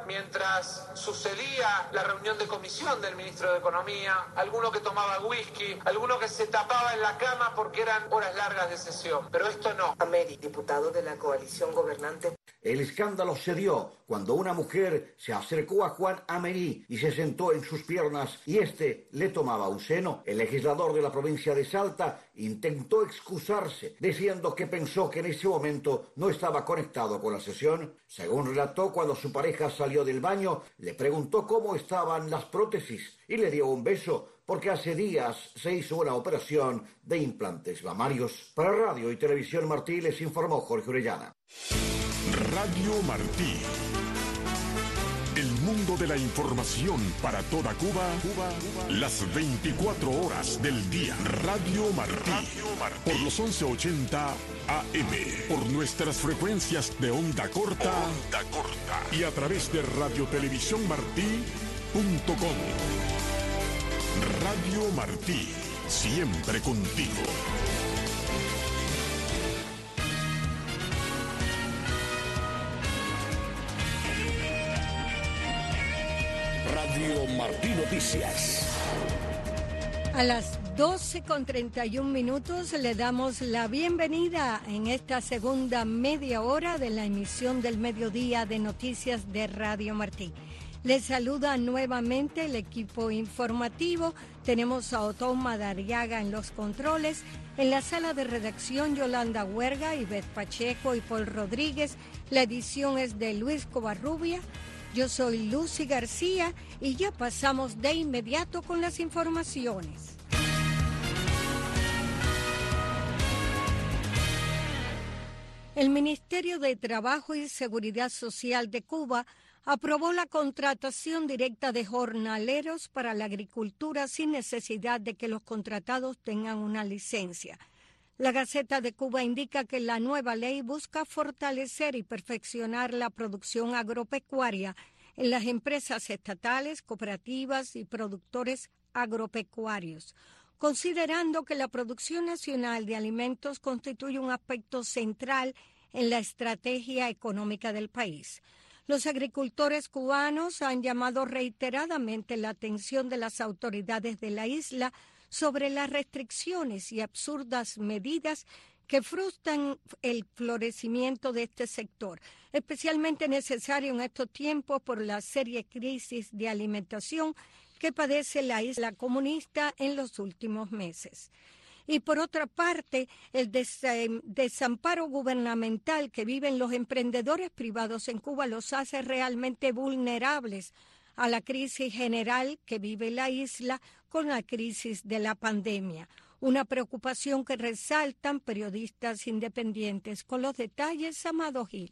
mientras sucedía la reunión de comisión del ministro de Economía, alguno que tomaba whisky, alguno que se tapaba en la cama porque eran horas largas de sesión. Pero esto no. Ameri, diputado de la coalición gobernante. El escándalo se dio cuando una mujer se acercó a Juan Ameri y se sentó en sus piernas y este le tomaba un seno. El legislador de la provincia de Salta intentó excusarse diciendo que pensó que en ese momento no estaba conectado con la sesión. Según relató, cuando su pareja salió del baño, le preguntó cómo estaban las prótesis y le dio un beso porque hace días se hizo una operación de implantes mamarios. Para Radio y Televisión Martí les informó Jorge Orellana. Radio Martí. El mundo de la información para toda Cuba, Cuba, Cuba. Las veinticuatro horas del día. Radio Martí. Radio Martí. Por los once ochenta A M. Por nuestras frecuencias de onda corta. Onda corta. Y a través de radio televisión martí punto com. Radio Martí. Siempre contigo. Radio Martí Noticias. A las doce con treinta y un minutos le damos la bienvenida en esta segunda media hora de la emisión del mediodía de noticias de Radio Martí. Les saluda nuevamente el equipo informativo. Tenemos a Otón Madariaga en los controles. En la sala de redacción, Yolanda Huerga, Ivette Pacheco y Paul Rodríguez. La edición es de Luis Covarrubia. Yo soy Lucy García y ya pasamos de inmediato con las informaciones. El Ministerio de Trabajo y Seguridad Social de Cuba aprobó la contratación directa de jornaleros para la agricultura sin necesidad de que los contratados tengan una licencia. La Gaceta de Cuba indica que la nueva ley busca fortalecer y perfeccionar la producción agropecuaria en las empresas estatales, cooperativas y productores agropecuarios, considerando que la producción nacional de alimentos constituye un aspecto central en la estrategia económica del país. Los agricultores cubanos han llamado reiteradamente la atención de las autoridades de la isla sobre las restricciones y absurdas medidas que frustran el florecimiento de este sector, especialmente necesario en estos tiempos por la seria crisis de alimentación que padece la isla comunista en los últimos meses. Y por otra parte, el des- desamparo gubernamental que viven los emprendedores privados en Cuba los hace realmente vulnerables a la crisis general que vive la isla con la crisis de la pandemia, una preocupación que resaltan periodistas independientes. Con los detalles, Amado Gil.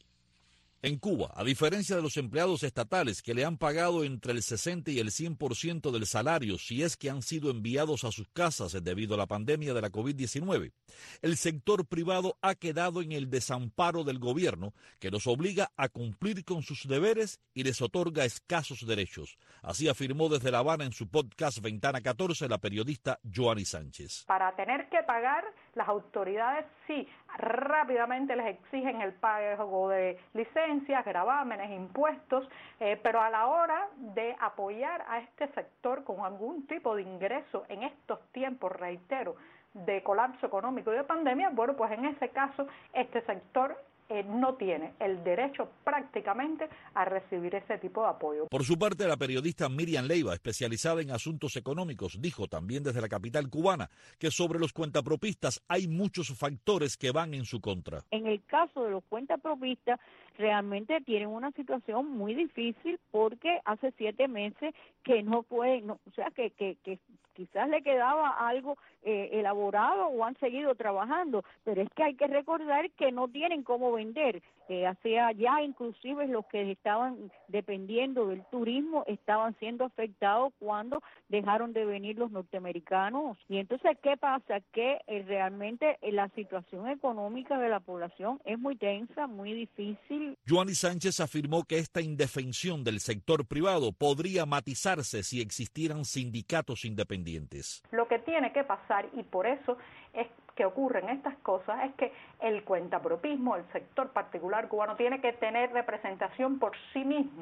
En Cuba, a diferencia de los empleados estatales que le han pagado entre el sesenta y el cien por ciento del salario si es que han sido enviados a sus casas debido a la pandemia de la COVID diecinueve, el sector privado ha quedado en el desamparo del gobierno que los obliga a cumplir con sus deberes y les otorga escasos derechos. Así afirmó desde La Habana en su podcast Ventana catorce la periodista Joanny Sánchez. Para tener que pagar, las autoridades sí rápidamente les exigen el pago de licencias, gravámenes, impuestos, eh, pero a la hora de apoyar a este sector con algún tipo de ingreso en estos tiempos, reitero, de colapso económico y de pandemia, bueno, pues en ese caso este sector Eh, no tiene el derecho prácticamente a recibir ese tipo de apoyo. Por su parte, la periodista Miriam Leiva, especializada en asuntos económicos, dijo también desde la capital cubana que sobre los cuentapropistas hay muchos factores que van en su contra. En el caso de los cuentapropistas, realmente tienen una situación muy difícil porque hace siete meses que no pueden, no, o sea, que, que, que quizás le quedaba algo eh, elaborado o han seguido trabajando, pero es que hay que recordar que no tienen cómo vender, eh, hacia ya inclusive los que estaban dependiendo del turismo estaban siendo afectados cuando dejaron de venir los norteamericanos. Y entonces, ¿qué pasa? Que eh, realmente eh, la situación económica de la población es muy tensa, muy difícil. Joanny Sánchez afirmó que esta indefensión del sector privado podría matizarse si existieran sindicatos independientes. Lo que tiene que pasar, y por eso es que ocurren estas cosas, es que el cuentapropismo, el sector particular cubano, tiene que tener representación por sí mismo,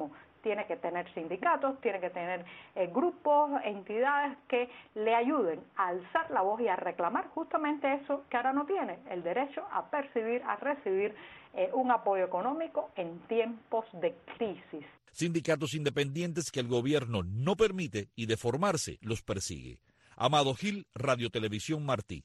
tiene que tener sindicatos, tiene que tener eh, grupos, entidades que le ayuden a alzar la voz y a reclamar justamente eso que ahora no tiene, el derecho a percibir, a recibir eh, un apoyo económico en tiempos de crisis. Sindicatos independientes que el gobierno no permite y de formarse los persigue. Amado Gil, Radio Televisión Martí.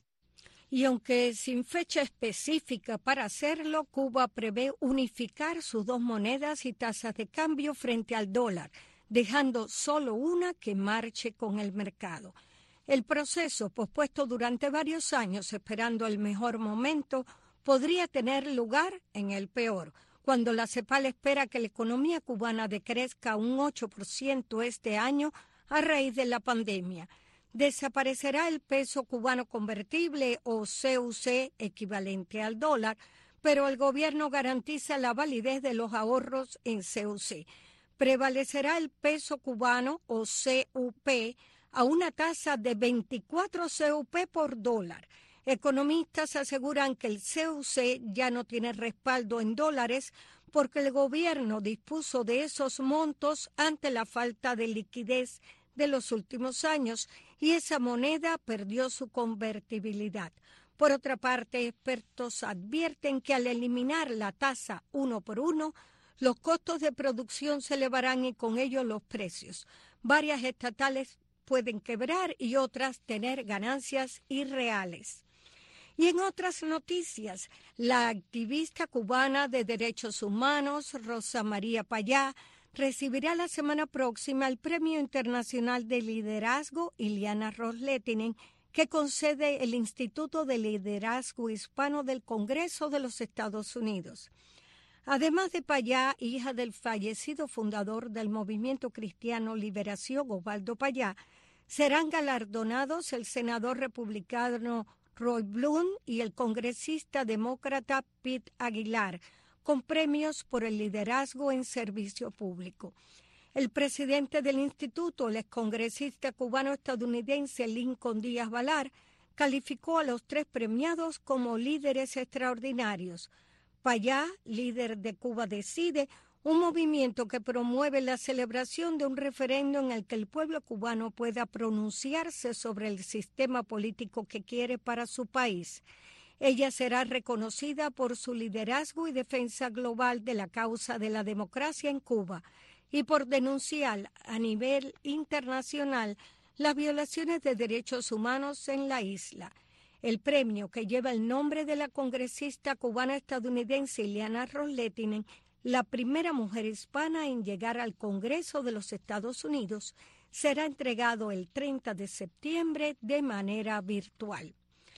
Y aunque sin fecha específica para hacerlo, Cuba prevé unificar sus dos monedas y tasas de cambio frente al dólar, dejando solo una que marche con el mercado. El proceso, pospuesto durante varios años esperando el mejor momento, podría tener lugar en el peor, cuando la CEPAL espera que la economía cubana decrezca un ocho por ciento este año a raíz de la pandemia. Desaparecerá el peso cubano convertible o C U C equivalente al dólar, pero el gobierno garantiza la validez de los ahorros en C U C. Prevalecerá el peso cubano o C U P a una tasa de veinticuatro C U P por dólar. Economistas aseguran que el C U C ya no tiene respaldo en dólares porque el gobierno dispuso de esos montos ante la falta de liquidez de los últimos años y esa moneda perdió su convertibilidad. Por otra parte, expertos advierten que al eliminar la tasa uno por uno, los costos de producción se elevarán y con ello los precios. Varias estatales pueden quebrar y otras tener ganancias irreales. Y en otras noticias, la activista cubana de derechos humanos, Rosa María Payá, recibirá la semana próxima el Premio Internacional de Liderazgo Ileana Ros-Lehtinen, que concede el Instituto de Liderazgo Hispano del Congreso de los Estados Unidos. Además de Payá, hija del fallecido fundador del Movimiento Cristiano Liberación, Osvaldo Payá, serán galardonados el senador republicano Roy Blunt y el congresista demócrata Pete Aguilar, con premios por el liderazgo en servicio público. El presidente del instituto, el excongresista cubano-estadounidense Lincoln Díaz Balar, calificó a los tres premiados como líderes extraordinarios. Payá, líder de Cuba Decide, un movimiento que promueve la celebración de un referendo en el que el pueblo cubano pueda pronunciarse sobre el sistema político que quiere para su país. Ella será reconocida por su liderazgo y defensa global de la causa de la democracia en Cuba y por denunciar a nivel internacional las violaciones de derechos humanos en la isla. El premio, que lleva el nombre de la congresista cubana-estadounidense Ileana Ros-Lehtinen, la primera mujer hispana en llegar al Congreso de los Estados Unidos, será entregado el treinta de septiembre de manera virtual.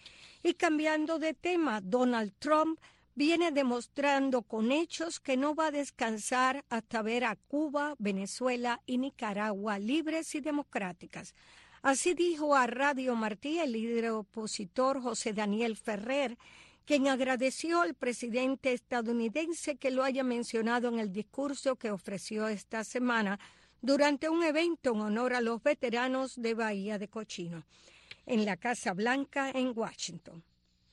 Y cambiando de tema, Donald Trump viene demostrando con hechos que no va a descansar hasta ver a Cuba, Venezuela y Nicaragua libres y democráticas. Así dijo a Radio Martí el líder opositor José Daniel Ferrer, quien agradeció al presidente estadounidense que lo haya mencionado en el discurso que ofreció esta semana durante un evento en honor a los veteranos de Bahía de Cochino, en la Casa Blanca en Washington.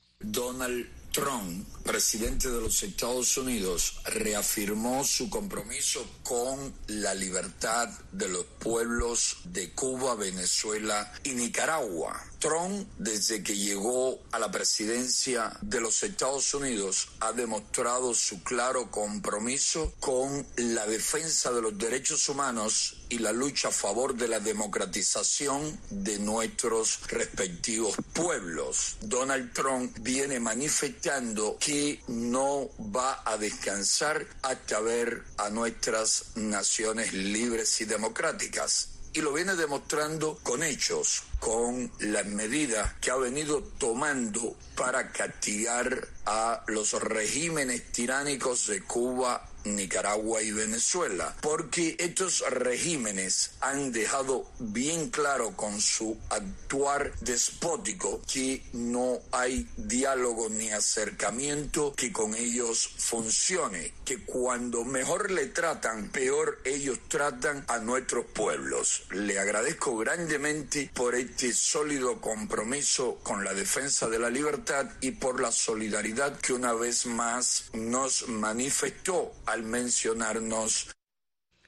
Donald Trump, presidente de los Estados Unidos, reafirmó su compromiso con la libertad de los pueblos de Cuba, Venezuela y Nicaragua. Trump, desde que llegó a la presidencia de los Estados Unidos, ha demostrado su claro compromiso con la defensa de los derechos humanos y la lucha a favor de la democratización de nuestros respectivos pueblos. Donald Trump viene manifestando que no va a descansar hasta ver a nuestras naciones libres y democráticas. Y lo viene demostrando con hechos, con las medidas que ha venido tomando para castigar a los regímenes tiránicos de Cuba, Nicaragua y Venezuela, porque estos regímenes han dejado bien claro con su actuar despótico que no hay diálogo ni acercamiento que con ellos funcione, que cuando mejor le tratan, peor ellos tratan a nuestros pueblos. Le agradezco grandemente por este sólido compromiso con la defensa de la libertad y por la solidaridad que una vez más nos manifestó al mencionarnos.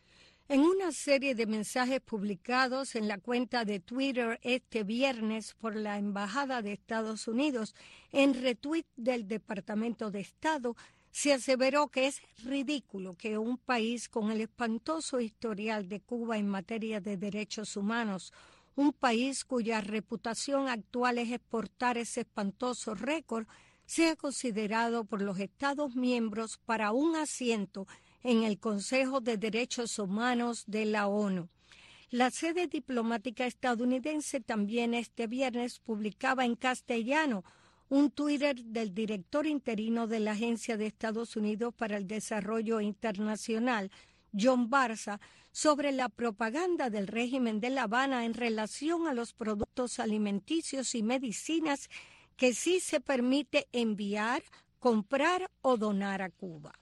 En una serie de mensajes publicados en la cuenta de Twitter este viernes por la Embajada de Estados Unidos, en retweet del Departamento de Estado, se aseveró que es ridículo que un país con el espantoso historial de Cuba en materia de derechos humanos, un país cuya reputación actual es exportar ese espantoso récord, sea considerado por los Estados miembros para un asiento en el Consejo de Derechos Humanos de la ONU. La sede diplomática estadounidense también este viernes publicaba en castellano un Twitter del director interino de la Agencia de Estados Unidos para el Desarrollo Internacional, John Barza, sobre la propaganda del régimen de La Habana en relación a los productos alimenticios y medicinas que sí se permite enviar, comprar o donar a Cuba.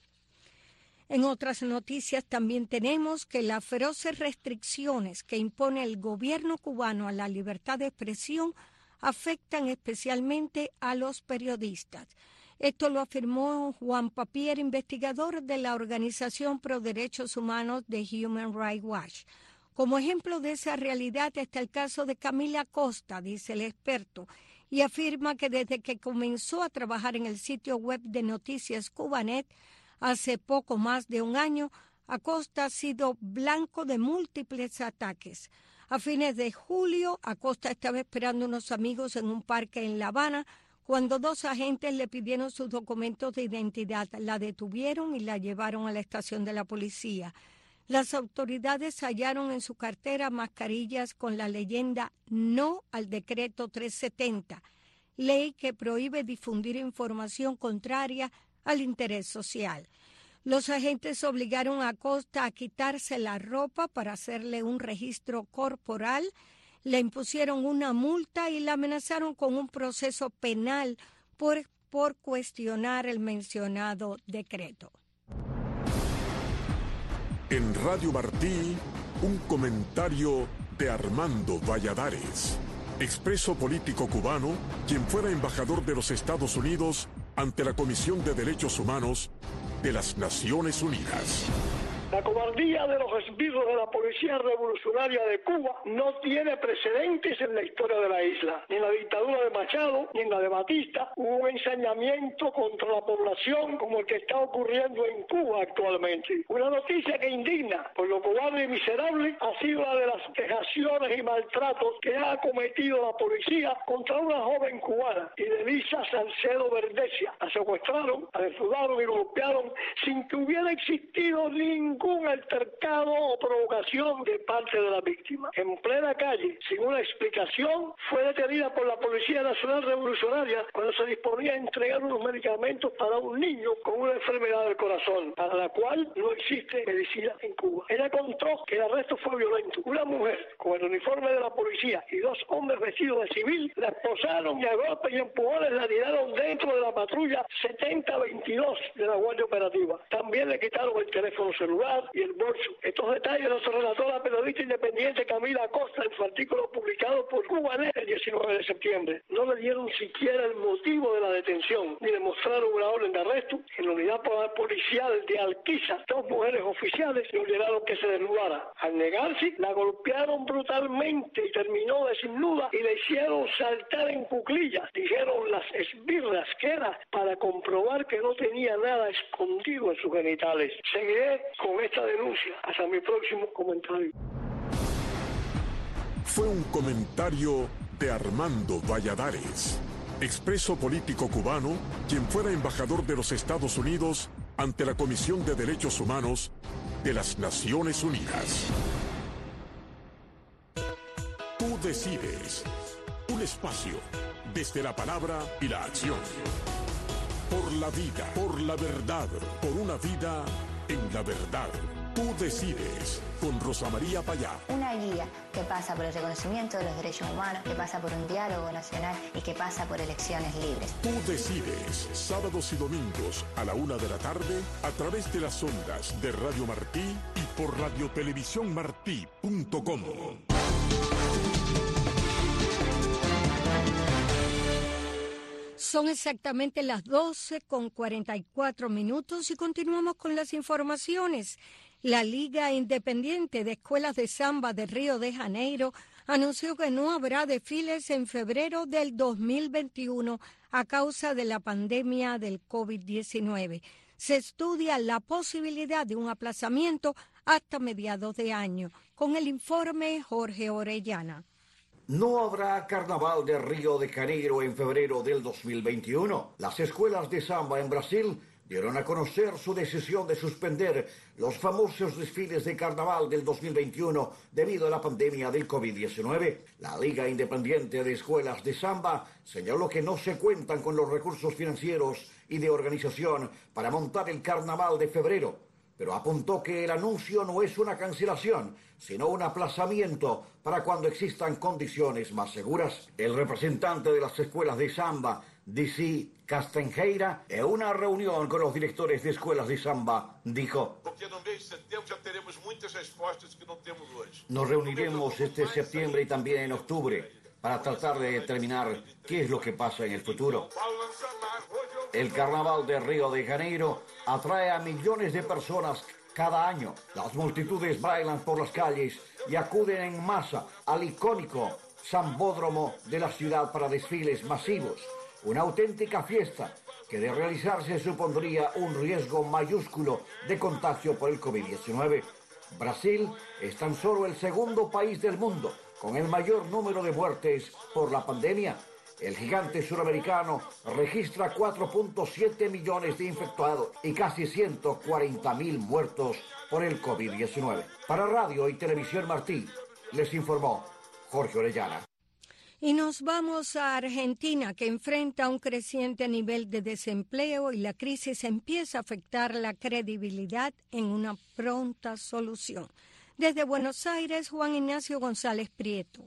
En otras noticias también tenemos que las feroces restricciones que impone el gobierno cubano a la libertad de expresión afectan especialmente a los periodistas. Esto lo afirmó Juan Papier, investigador de la Organización Pro Derechos Humanos de Human Rights Watch. Como ejemplo de esa realidad está el caso de Camila Acosta, dice el experto, y afirma que desde que comenzó a trabajar en el sitio web de noticias Cubanet, hace poco más de un año, Acosta ha sido blanco de múltiples ataques. A fines de julio, Acosta estaba esperando a unos amigos en un parque en La Habana cuando dos agentes le pidieron sus documentos de identidad. La detuvieron y la llevaron a la estación de la policía. Las autoridades hallaron en su cartera mascarillas con la leyenda "No al decreto trescientos setenta", ley que prohíbe difundir información contraria al interés social. Los agentes obligaron a Acosta a quitarse la ropa para hacerle un registro corporal, le impusieron una multa y la amenazaron con un proceso penal por, por cuestionar el mencionado decreto. En Radio Martí, un comentario de Armando Valladares, expreso político cubano, quien fuera embajador de los Estados Unidos ante la Comisión de Derechos Humanos de las Naciones Unidas. La cobardía de los esbirros de la Policía Revolucionaria de Cuba no tiene precedentes en la historia de la isla. Ni en la dictadura de Machado, ni en la de Batista, hubo un ensañamiento contra la población como el que está ocurriendo en Cuba actualmente. Una noticia que indigna, por lo cobarde y miserable, ha sido la de las vejaciones y maltratos que ha cometido la policía contra una joven cubana, Idelisa Salcedo Verdesia. La secuestraron, la desnudaron y golpearon sin que hubiera existido ningún ningún altercado o provocación de parte de la víctima. En plena calle, sin una explicación, fue detenida por la Policía Nacional Revolucionaria cuando se disponía a entregar unos medicamentos para un niño con una enfermedad del corazón, para la cual no existe medicina en Cuba. Ella contó que el arresto fue violento. Una mujer con el uniforme de la policía y dos hombres vestidos de civil la esposaron y a golpes y empujones la tiraron dentro de la patrulla setenta veintidós de la Guardia Operativa. También le quitaron el teléfono celular y el bolso. Estos detalles los relató la periodista independiente Camila Acosta en su artículo publicado por Cubanet el diecinueve de septiembre. No le dieron siquiera el motivo de la detención, ni le mostraron una orden de arresto. En la unidad policial de Alquiza, dos mujeres oficiales le ordenaron que se desnudara. Al negarse, la golpearon brutalmente y terminó desnuda y le hicieron saltar en cuclillas. Dijeron las esbirras que era para comprobar que no tenía nada escondido en sus genitales. Seguiré con esta denuncia hasta mi próximo comentario. Fue un comentario de Armando Valladares, expreso político cubano, quien fuera embajador de los Estados Unidos ante la Comisión de Derechos Humanos de las Naciones Unidas. Tú decides. Un espacio desde la palabra y la acción. Por la vida, por la verdad, por una vida en la verdad. Tú decides, con Rosa María Payá. Una guía que pasa por el reconocimiento de los derechos humanos, que pasa por un diálogo nacional y que pasa por elecciones libres. Tú decides, sábados y domingos a la una de la tarde, a través de las ondas de Radio Martí y por radiotelevisión martí punto com. Son exactamente las doce con cuarenta y cuatro minutos y continuamos con las informaciones. La Liga Independiente de Escuelas de Samba de Río de Janeiro anunció que no habrá desfiles en febrero del dos mil veintiuno a causa de la pandemia del COVID diecinueve. Se estudia la posibilidad de un aplazamiento hasta mediados de año. Con el informe, Jorge Orellana. No habrá Carnaval de Río de Janeiro en febrero del dos mil veintiuno. Las escuelas de samba en Brasil dieron a conocer su decisión de suspender los famosos desfiles de carnaval del dos mil veintiuno debido a la pandemia del COVID diecinueve. La Liga Independiente de Escuelas de Samba señaló que no se cuentan con los recursos financieros y de organización para montar el carnaval de febrero, pero apuntó que el anuncio no es una cancelación, sino un aplazamiento para cuando existan condiciones más seguras. El representante de las escuelas de samba, D C Castanheira, en una reunión con los directores de escuelas de samba, dijo: nos reuniremos este septiembre y también en octubre para tratar de determinar qué es lo que pasa en el futuro. El Carnaval de Río de Janeiro atrae a millones de personas cada año. Las multitudes bailan por las calles y acuden en masa al icónico Sambódromo de la ciudad para desfiles masivos. Una auténtica fiesta que de realizarse supondría un riesgo mayúsculo de contagio por el COVID diecinueve. Brasil es tan solo el segundo país del mundo con el mayor número de muertes por la pandemia. El gigante suramericano registra cuatro punto siete millones de infectados y casi ciento cuarenta mil muertos por el COVID diecinueve. Para Radio y Televisión Martí, les informó Jorge Orellana. Y nos vamos a Argentina, que enfrenta un creciente nivel de desempleo y la crisis empieza a afectar la credibilidad en una pronta solución. Desde Buenos Aires, Juan Ignacio González Prieto.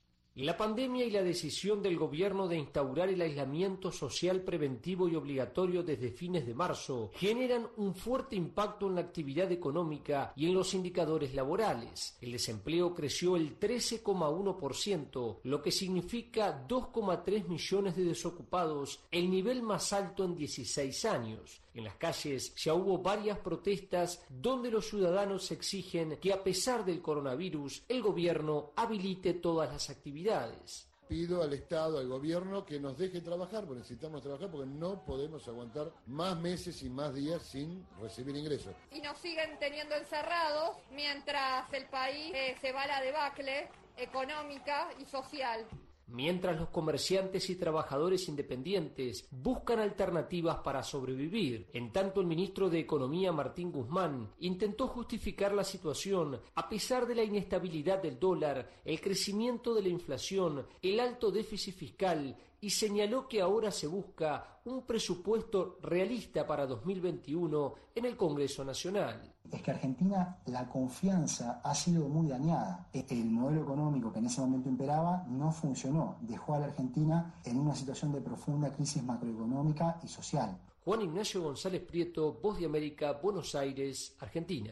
La pandemia y la decisión del gobierno de instaurar el aislamiento social preventivo y obligatorio desde fines de marzo generan un fuerte impacto en la actividad económica y en los indicadores laborales. El desempleo creció el trece coma uno por ciento, lo que significa dos coma tres millones de desocupados, el nivel más alto en dieciséis años. En las calles ya hubo varias protestas donde los ciudadanos exigen que, a pesar del coronavirus, el gobierno habilite todas las actividades. Pido al Estado, al gobierno, que nos deje trabajar, porque necesitamos trabajar, porque no podemos aguantar más meses y más días sin recibir ingresos. Y nos siguen teniendo encerrados mientras el país eh, se va a la debacle económica y social. Mientras los comerciantes y trabajadores independientes buscan alternativas para sobrevivir. En tanto, el ministro de Economía, Martín Guzmán, intentó justificar la situación a pesar de la inestabilidad del dólar, el crecimiento de la inflación, el alto déficit fiscal, y señaló que ahora se busca un presupuesto realista para dos mil veintiuno en el Congreso Nacional. Es que Argentina, la confianza ha sido muy dañada. El modelo económico que en ese momento imperaba no funcionó. Dejó a la Argentina en una situación de profunda crisis macroeconómica y social. Juan Ignacio González Prieto, Voz de América, Buenos Aires, Argentina.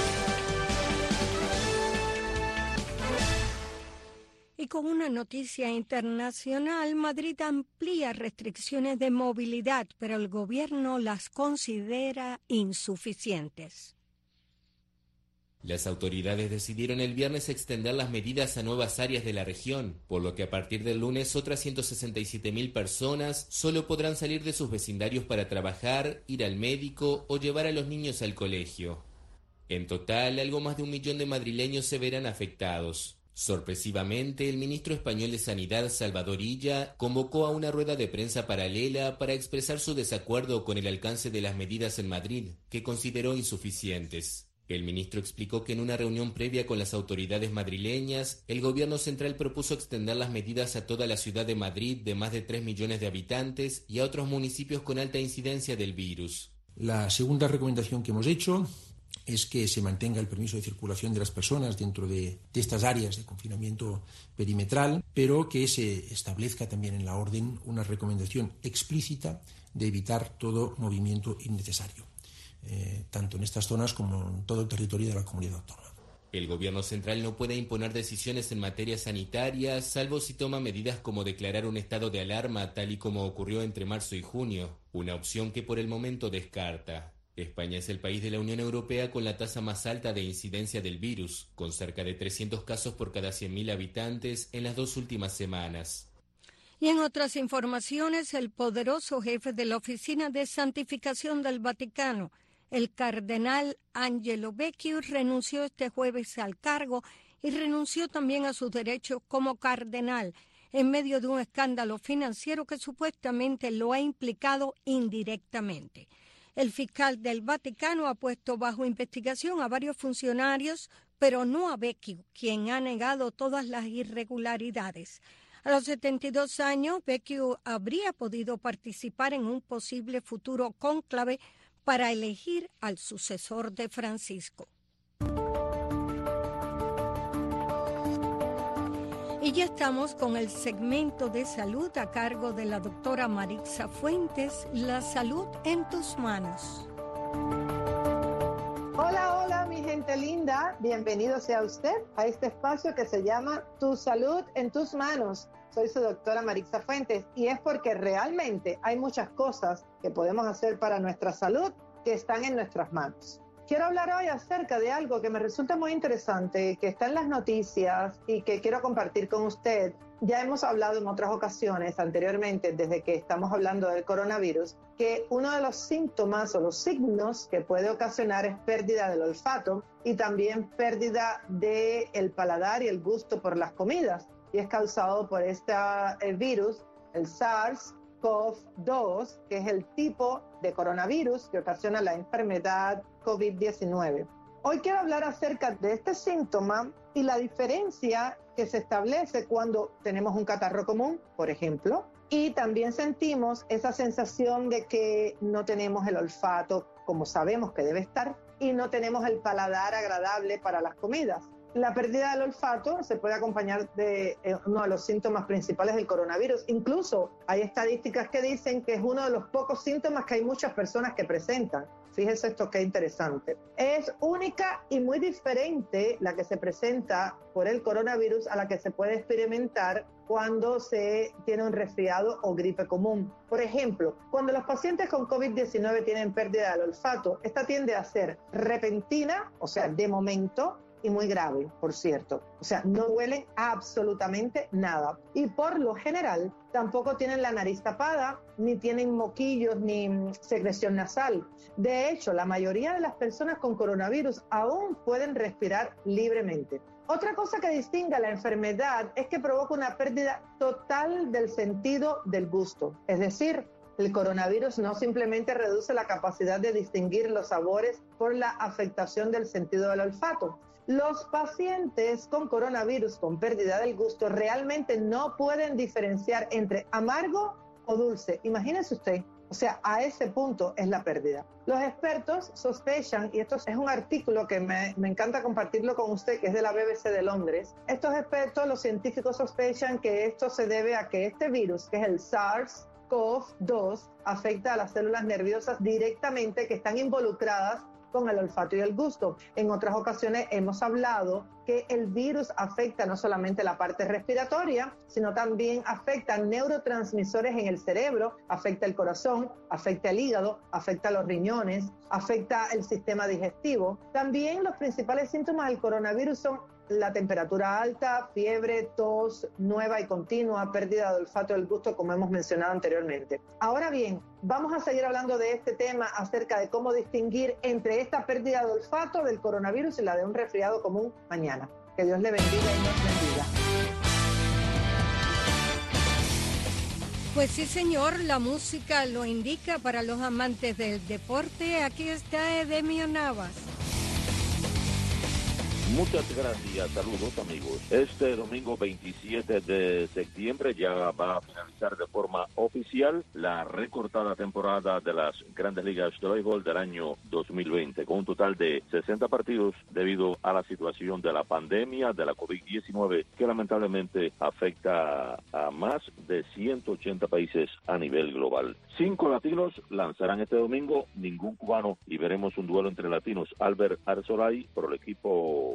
Y con una noticia internacional, Madrid amplía restricciones de movilidad, pero el gobierno las considera insuficientes. Las autoridades decidieron el viernes extender las medidas a nuevas áreas de la región, por lo que a partir del lunes otras ciento sesenta y siete mil personas solo podrán salir de sus vecindarios para trabajar, ir al médico o llevar a los niños al colegio. En total, algo más de un millón de madrileños se verán afectados. Sorpresivamente, el ministro español de Sanidad, Salvador Illa, convocó a una rueda de prensa paralela para expresar su desacuerdo con el alcance de las medidas en Madrid, que consideró insuficientes. El ministro explicó que en una reunión previa con las autoridades madrileñas, el gobierno central propuso extender las medidas a toda la ciudad de Madrid de más de tres millones de habitantes y a otros municipios con alta incidencia del virus. La segunda recomendación que hemos hecho es que se mantenga el permiso de circulación de las personas dentro de, de estas áreas de confinamiento perimetral, pero que se establezca también en la orden una recomendación explícita de evitar todo movimiento innecesario, eh, tanto en estas zonas como en todo el territorio de la comunidad autónoma. El gobierno central no puede imponer decisiones en materia sanitaria, salvo si toma medidas como declarar un estado de alarma, tal y como ocurrió entre marzo y junio, una opción que por el momento descarta. España es el país de la Unión Europea con la tasa más alta de incidencia del virus, con cerca de trescientos casos por cada cien mil habitantes en las dos últimas semanas. Y en otras informaciones, el poderoso jefe de la Oficina de Santificación del Vaticano, el cardenal Angelo Becciu, renunció este jueves al cargo y renunció también a sus derechos como cardenal en medio de un escándalo financiero que supuestamente lo ha implicado indirectamente. El fiscal del Vaticano ha puesto bajo investigación a varios funcionarios, pero no a Becciu, quien ha negado todas las irregularidades. A los setenta y dos años, Becciu habría podido participar en un posible futuro cónclave para elegir al sucesor de Francisco. Y ya estamos con el segmento de salud a cargo de la doctora Marixa Fuentes, La salud en tus manos. Hola, hola, mi gente linda. Bienvenido sea usted a este espacio que se llama Tu salud en tus manos. Soy su doctora Marixa Fuentes y es porque realmente hay muchas cosas que podemos hacer para nuestra salud que están en nuestras manos. Quiero hablar hoy acerca de algo que me resulta muy interesante, que está en las noticias y que quiero compartir con usted. Ya hemos hablado en otras ocasiones anteriormente, desde que estamos hablando del coronavirus, que uno de los síntomas o los signos que puede ocasionar es pérdida del olfato y también pérdida del paladar y el gusto por las comidas. Y es causado por este virus, el SARS CoV dos, que es el tipo de coronavirus que ocasiona la enfermedad COVID diecinueve. Hoy quiero hablar acerca de este síntoma y la diferencia que se establece cuando tenemos un catarro común, por ejemplo, y también sentimos esa sensación de que no tenemos el olfato como sabemos que debe estar y no tenemos el paladar agradable para las comidas. La pérdida del olfato se puede acompañar de eh, uno de los síntomas principales del coronavirus. Incluso hay estadísticas que dicen que es uno de los pocos síntomas que hay muchas personas que presentan. Fíjese esto qué interesante. Es única y muy diferente la que se presenta por el coronavirus a la que se puede experimentar cuando se tiene un resfriado o gripe común. Por ejemplo, cuando los pacientes con COVID diecinueve tienen pérdida del olfato, esta tiende a ser repentina, o sea, de momento, y muy grave, por cierto. O sea, no huelen absolutamente nada. Y por lo general, tampoco tienen la nariz tapada, ni tienen moquillos, ni secreción nasal. De hecho, la mayoría de las personas con coronavirus aún pueden respirar libremente. Otra cosa que distingue a la enfermedad es que provoca una pérdida total del sentido del gusto. Es decir, el coronavirus no simplemente reduce la capacidad de distinguir los sabores por la afectación del sentido del olfato. Los pacientes con coronavirus con pérdida del gusto realmente no pueden diferenciar entre amargo o dulce. Imagínese usted, o sea, a ese punto es la pérdida. Los expertos sospechan, y esto es un artículo que me, me encanta compartirlo con usted, que es de la B B C de Londres. Estos expertos, los científicos sospechan que esto se debe a que este virus, que es el SARS CoV dos, afecta a las células nerviosas directamente que están involucradas con el olfato y el gusto. En otras ocasiones hemos hablado que el virus afecta no solamente la parte respiratoria, sino también afecta neurotransmisores en el cerebro, afecta el corazón, afecta el hígado, afecta los riñones, afecta el sistema digestivo. También los principales síntomas del coronavirus son la temperatura alta, fiebre, tos nueva y continua, pérdida de olfato y del gusto, como hemos mencionado anteriormente. Ahora bien, vamos a seguir hablando de este tema acerca de cómo distinguir entre esta pérdida de olfato del coronavirus y la de un resfriado común mañana. Que Dios le bendiga y nos bendiga. Pues sí, señor, la música lo indica para los amantes del deporte. Aquí está Edemio Navas. Muchas gracias, saludos amigos. Este domingo veintisiete de septiembre ya va a finalizar de forma oficial la recortada temporada de las Grandes Ligas de Béisbol del año dos mil veinte, con un total de sesenta partidos debido a la situación de la pandemia de la COVID diecinueve que lamentablemente afecta a más de ciento ochenta países a nivel global. Cinco latinos lanzarán este domingo, ningún cubano, y veremos un duelo entre latinos. Albert Arzolay por el equipo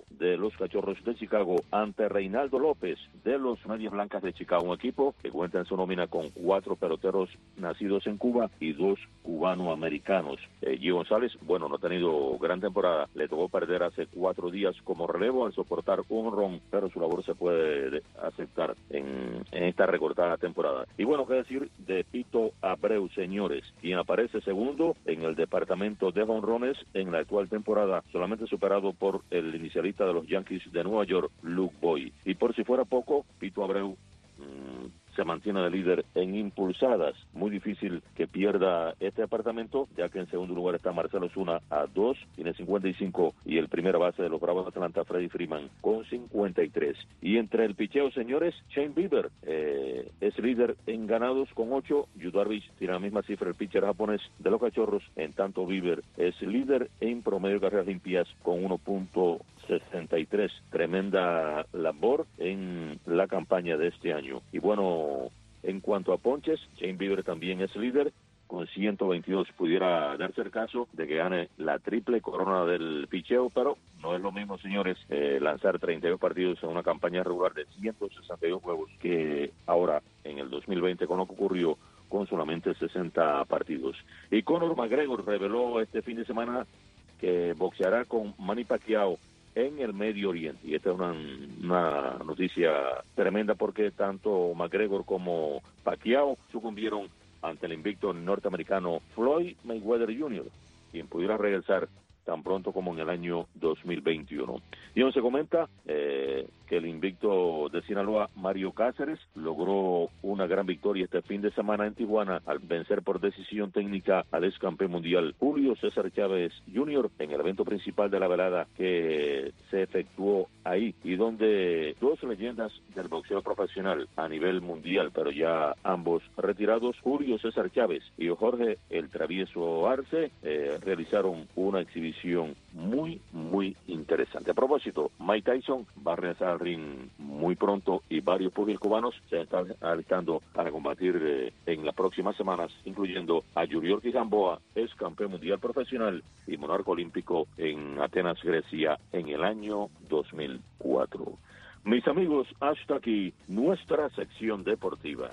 triunfo de los Cachorros de Chicago ante Reinaldo López de los Medias Blancas de Chicago, un equipo que cuenta en su nómina con cuatro peloteros nacidos en Cuba y dos cubanoamericanos. Eh, Gio González, bueno, no ha tenido gran temporada, le tocó perder hace cuatro días como relevo al soportar un honrón, pero su labor se puede aceptar en, en esta recortada temporada. Y bueno, qué decir de Pito Abreu, señores, quien aparece segundo en el departamento de honrones en la actual temporada, solamente superado por el inicialista de los Yankees de Nueva York, Luke Boyd. Y por si fuera poco, Pito Abreu mmm, se mantiene de líder en impulsadas. Muy difícil que pierda este departamento, ya que en segundo lugar está Marcelo Zuna a dos, tiene cincuenta y cinco, y el primera base de los Bravos de Atlanta, Freddie Freeman, con cincuenta y tres. Y entre el picheo, señores, Shane Bieber eh, es líder en ganados con ocho. Yu Darvish tiene la misma cifra, el pitcher japonés de los Cachorros, en tanto Bieber es líder en promedio de carreras limpias con uno punto sesenta y tres. Tremenda labor en la campaña de este año. Y bueno, en cuanto a ponches, Shane Bieber también es líder con ciento veintidós. Pudiera darse el caso de que gane la triple corona del picheo, pero no es lo mismo, señores, eh, lanzar treinta y dos partidos en una campaña regular de ciento sesenta y dos juegos que ahora en el dos mil veinte, con lo que ocurrió con solamente sesenta partidos. Y Conor McGregor reveló este fin de semana que boxeará con Manny Pacquiao en el Medio Oriente. Y esta es una, una noticia tremenda porque tanto McGregor como Pacquiao sucumbieron ante el invicto norteamericano Floyd Mayweather junior, quien pudiera regresar tan pronto como en el año dos mil veintiuno. Y aún se comenta eh, que el invicto de Sinaloa, Mario Cáceres, logró una gran victoria este fin de semana en Tijuana al vencer por decisión técnica al ex campeón mundial Julio César Chávez junior en el evento principal de la velada que se efectuó ahí, y donde dos leyendas del boxeo profesional a nivel mundial, pero ya ambos retirados, Julio César Chávez y Jorge el Travieso Arce, eh, realizaron una exhibición muy, muy interesante. A propósito, Mike Tyson va a regresar al ring muy pronto y varios púgil cubanos se están alistando para combatir eh, en las próximas semanas, incluyendo a Yuriorkis Gamboa, ex campeón mundial profesional y monarca olímpico en Atenas, Grecia, en el año dos mil cuatro. Mis amigos, hasta aquí nuestra sección deportiva.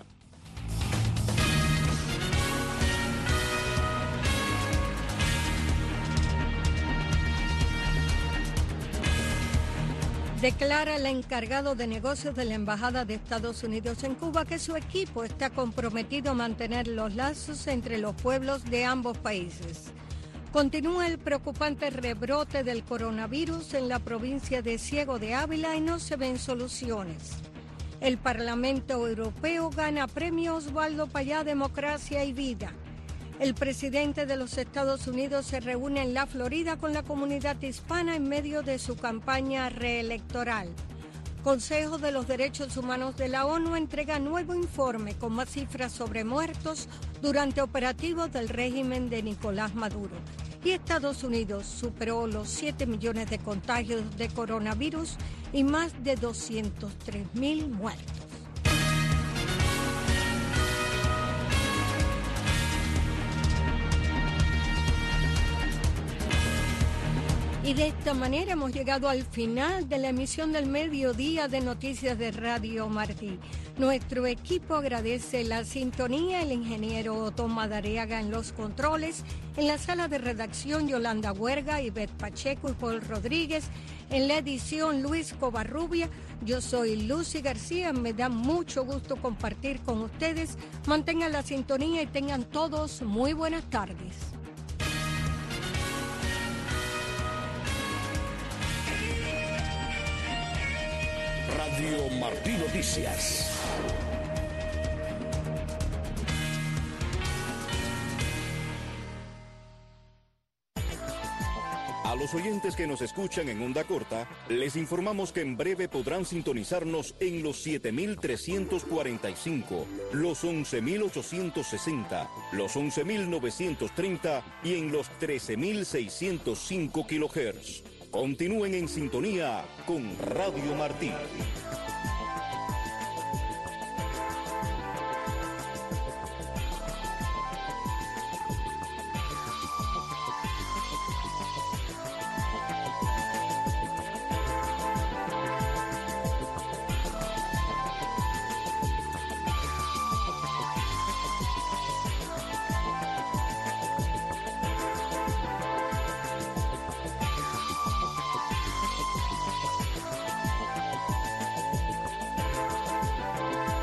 Declara el encargado de negocios de la Embajada de Estados Unidos en Cuba que su equipo está comprometido a mantener los lazos entre los pueblos de ambos países. Continúa el preocupante rebrote del coronavirus en la provincia de Ciego de Ávila y no se ven soluciones. El Parlamento Europeo gana premio Osvaldo Payá Democracia y Vida. El presidente de los Estados Unidos se reúne en la Florida con la comunidad hispana en medio de su campaña reelectoral. Consejo de los Derechos Humanos de la ONU entrega nuevo informe con más cifras sobre muertos durante operativos del régimen de Nicolás Maduro. Y Estados Unidos superó los siete millones de contagios de coronavirus y más de doscientos tres mil muertos. Y de esta manera hemos llegado al final de la emisión del mediodía de Noticias de Radio Martí. Nuestro equipo agradece la sintonía, el ingeniero Tom Madariaga en los controles, en la sala de redacción Yolanda Huerga, Ivette Pacheco y Paul Rodríguez, en la edición Luis Covarrubia. Yo soy Lucy García, me da mucho gusto compartir con ustedes. Mantengan la sintonía y tengan todos muy buenas tardes. Radio Martí Noticias. A los oyentes que nos escuchan en onda corta, les informamos que en breve podrán sintonizarnos en los siete mil trescientos cuarenta y cinco, los once mil ochocientos sesenta, los once mil novecientos treinta y en los trece mil seiscientos cinco kilohertz. Continúen en sintonía con Radio Martí.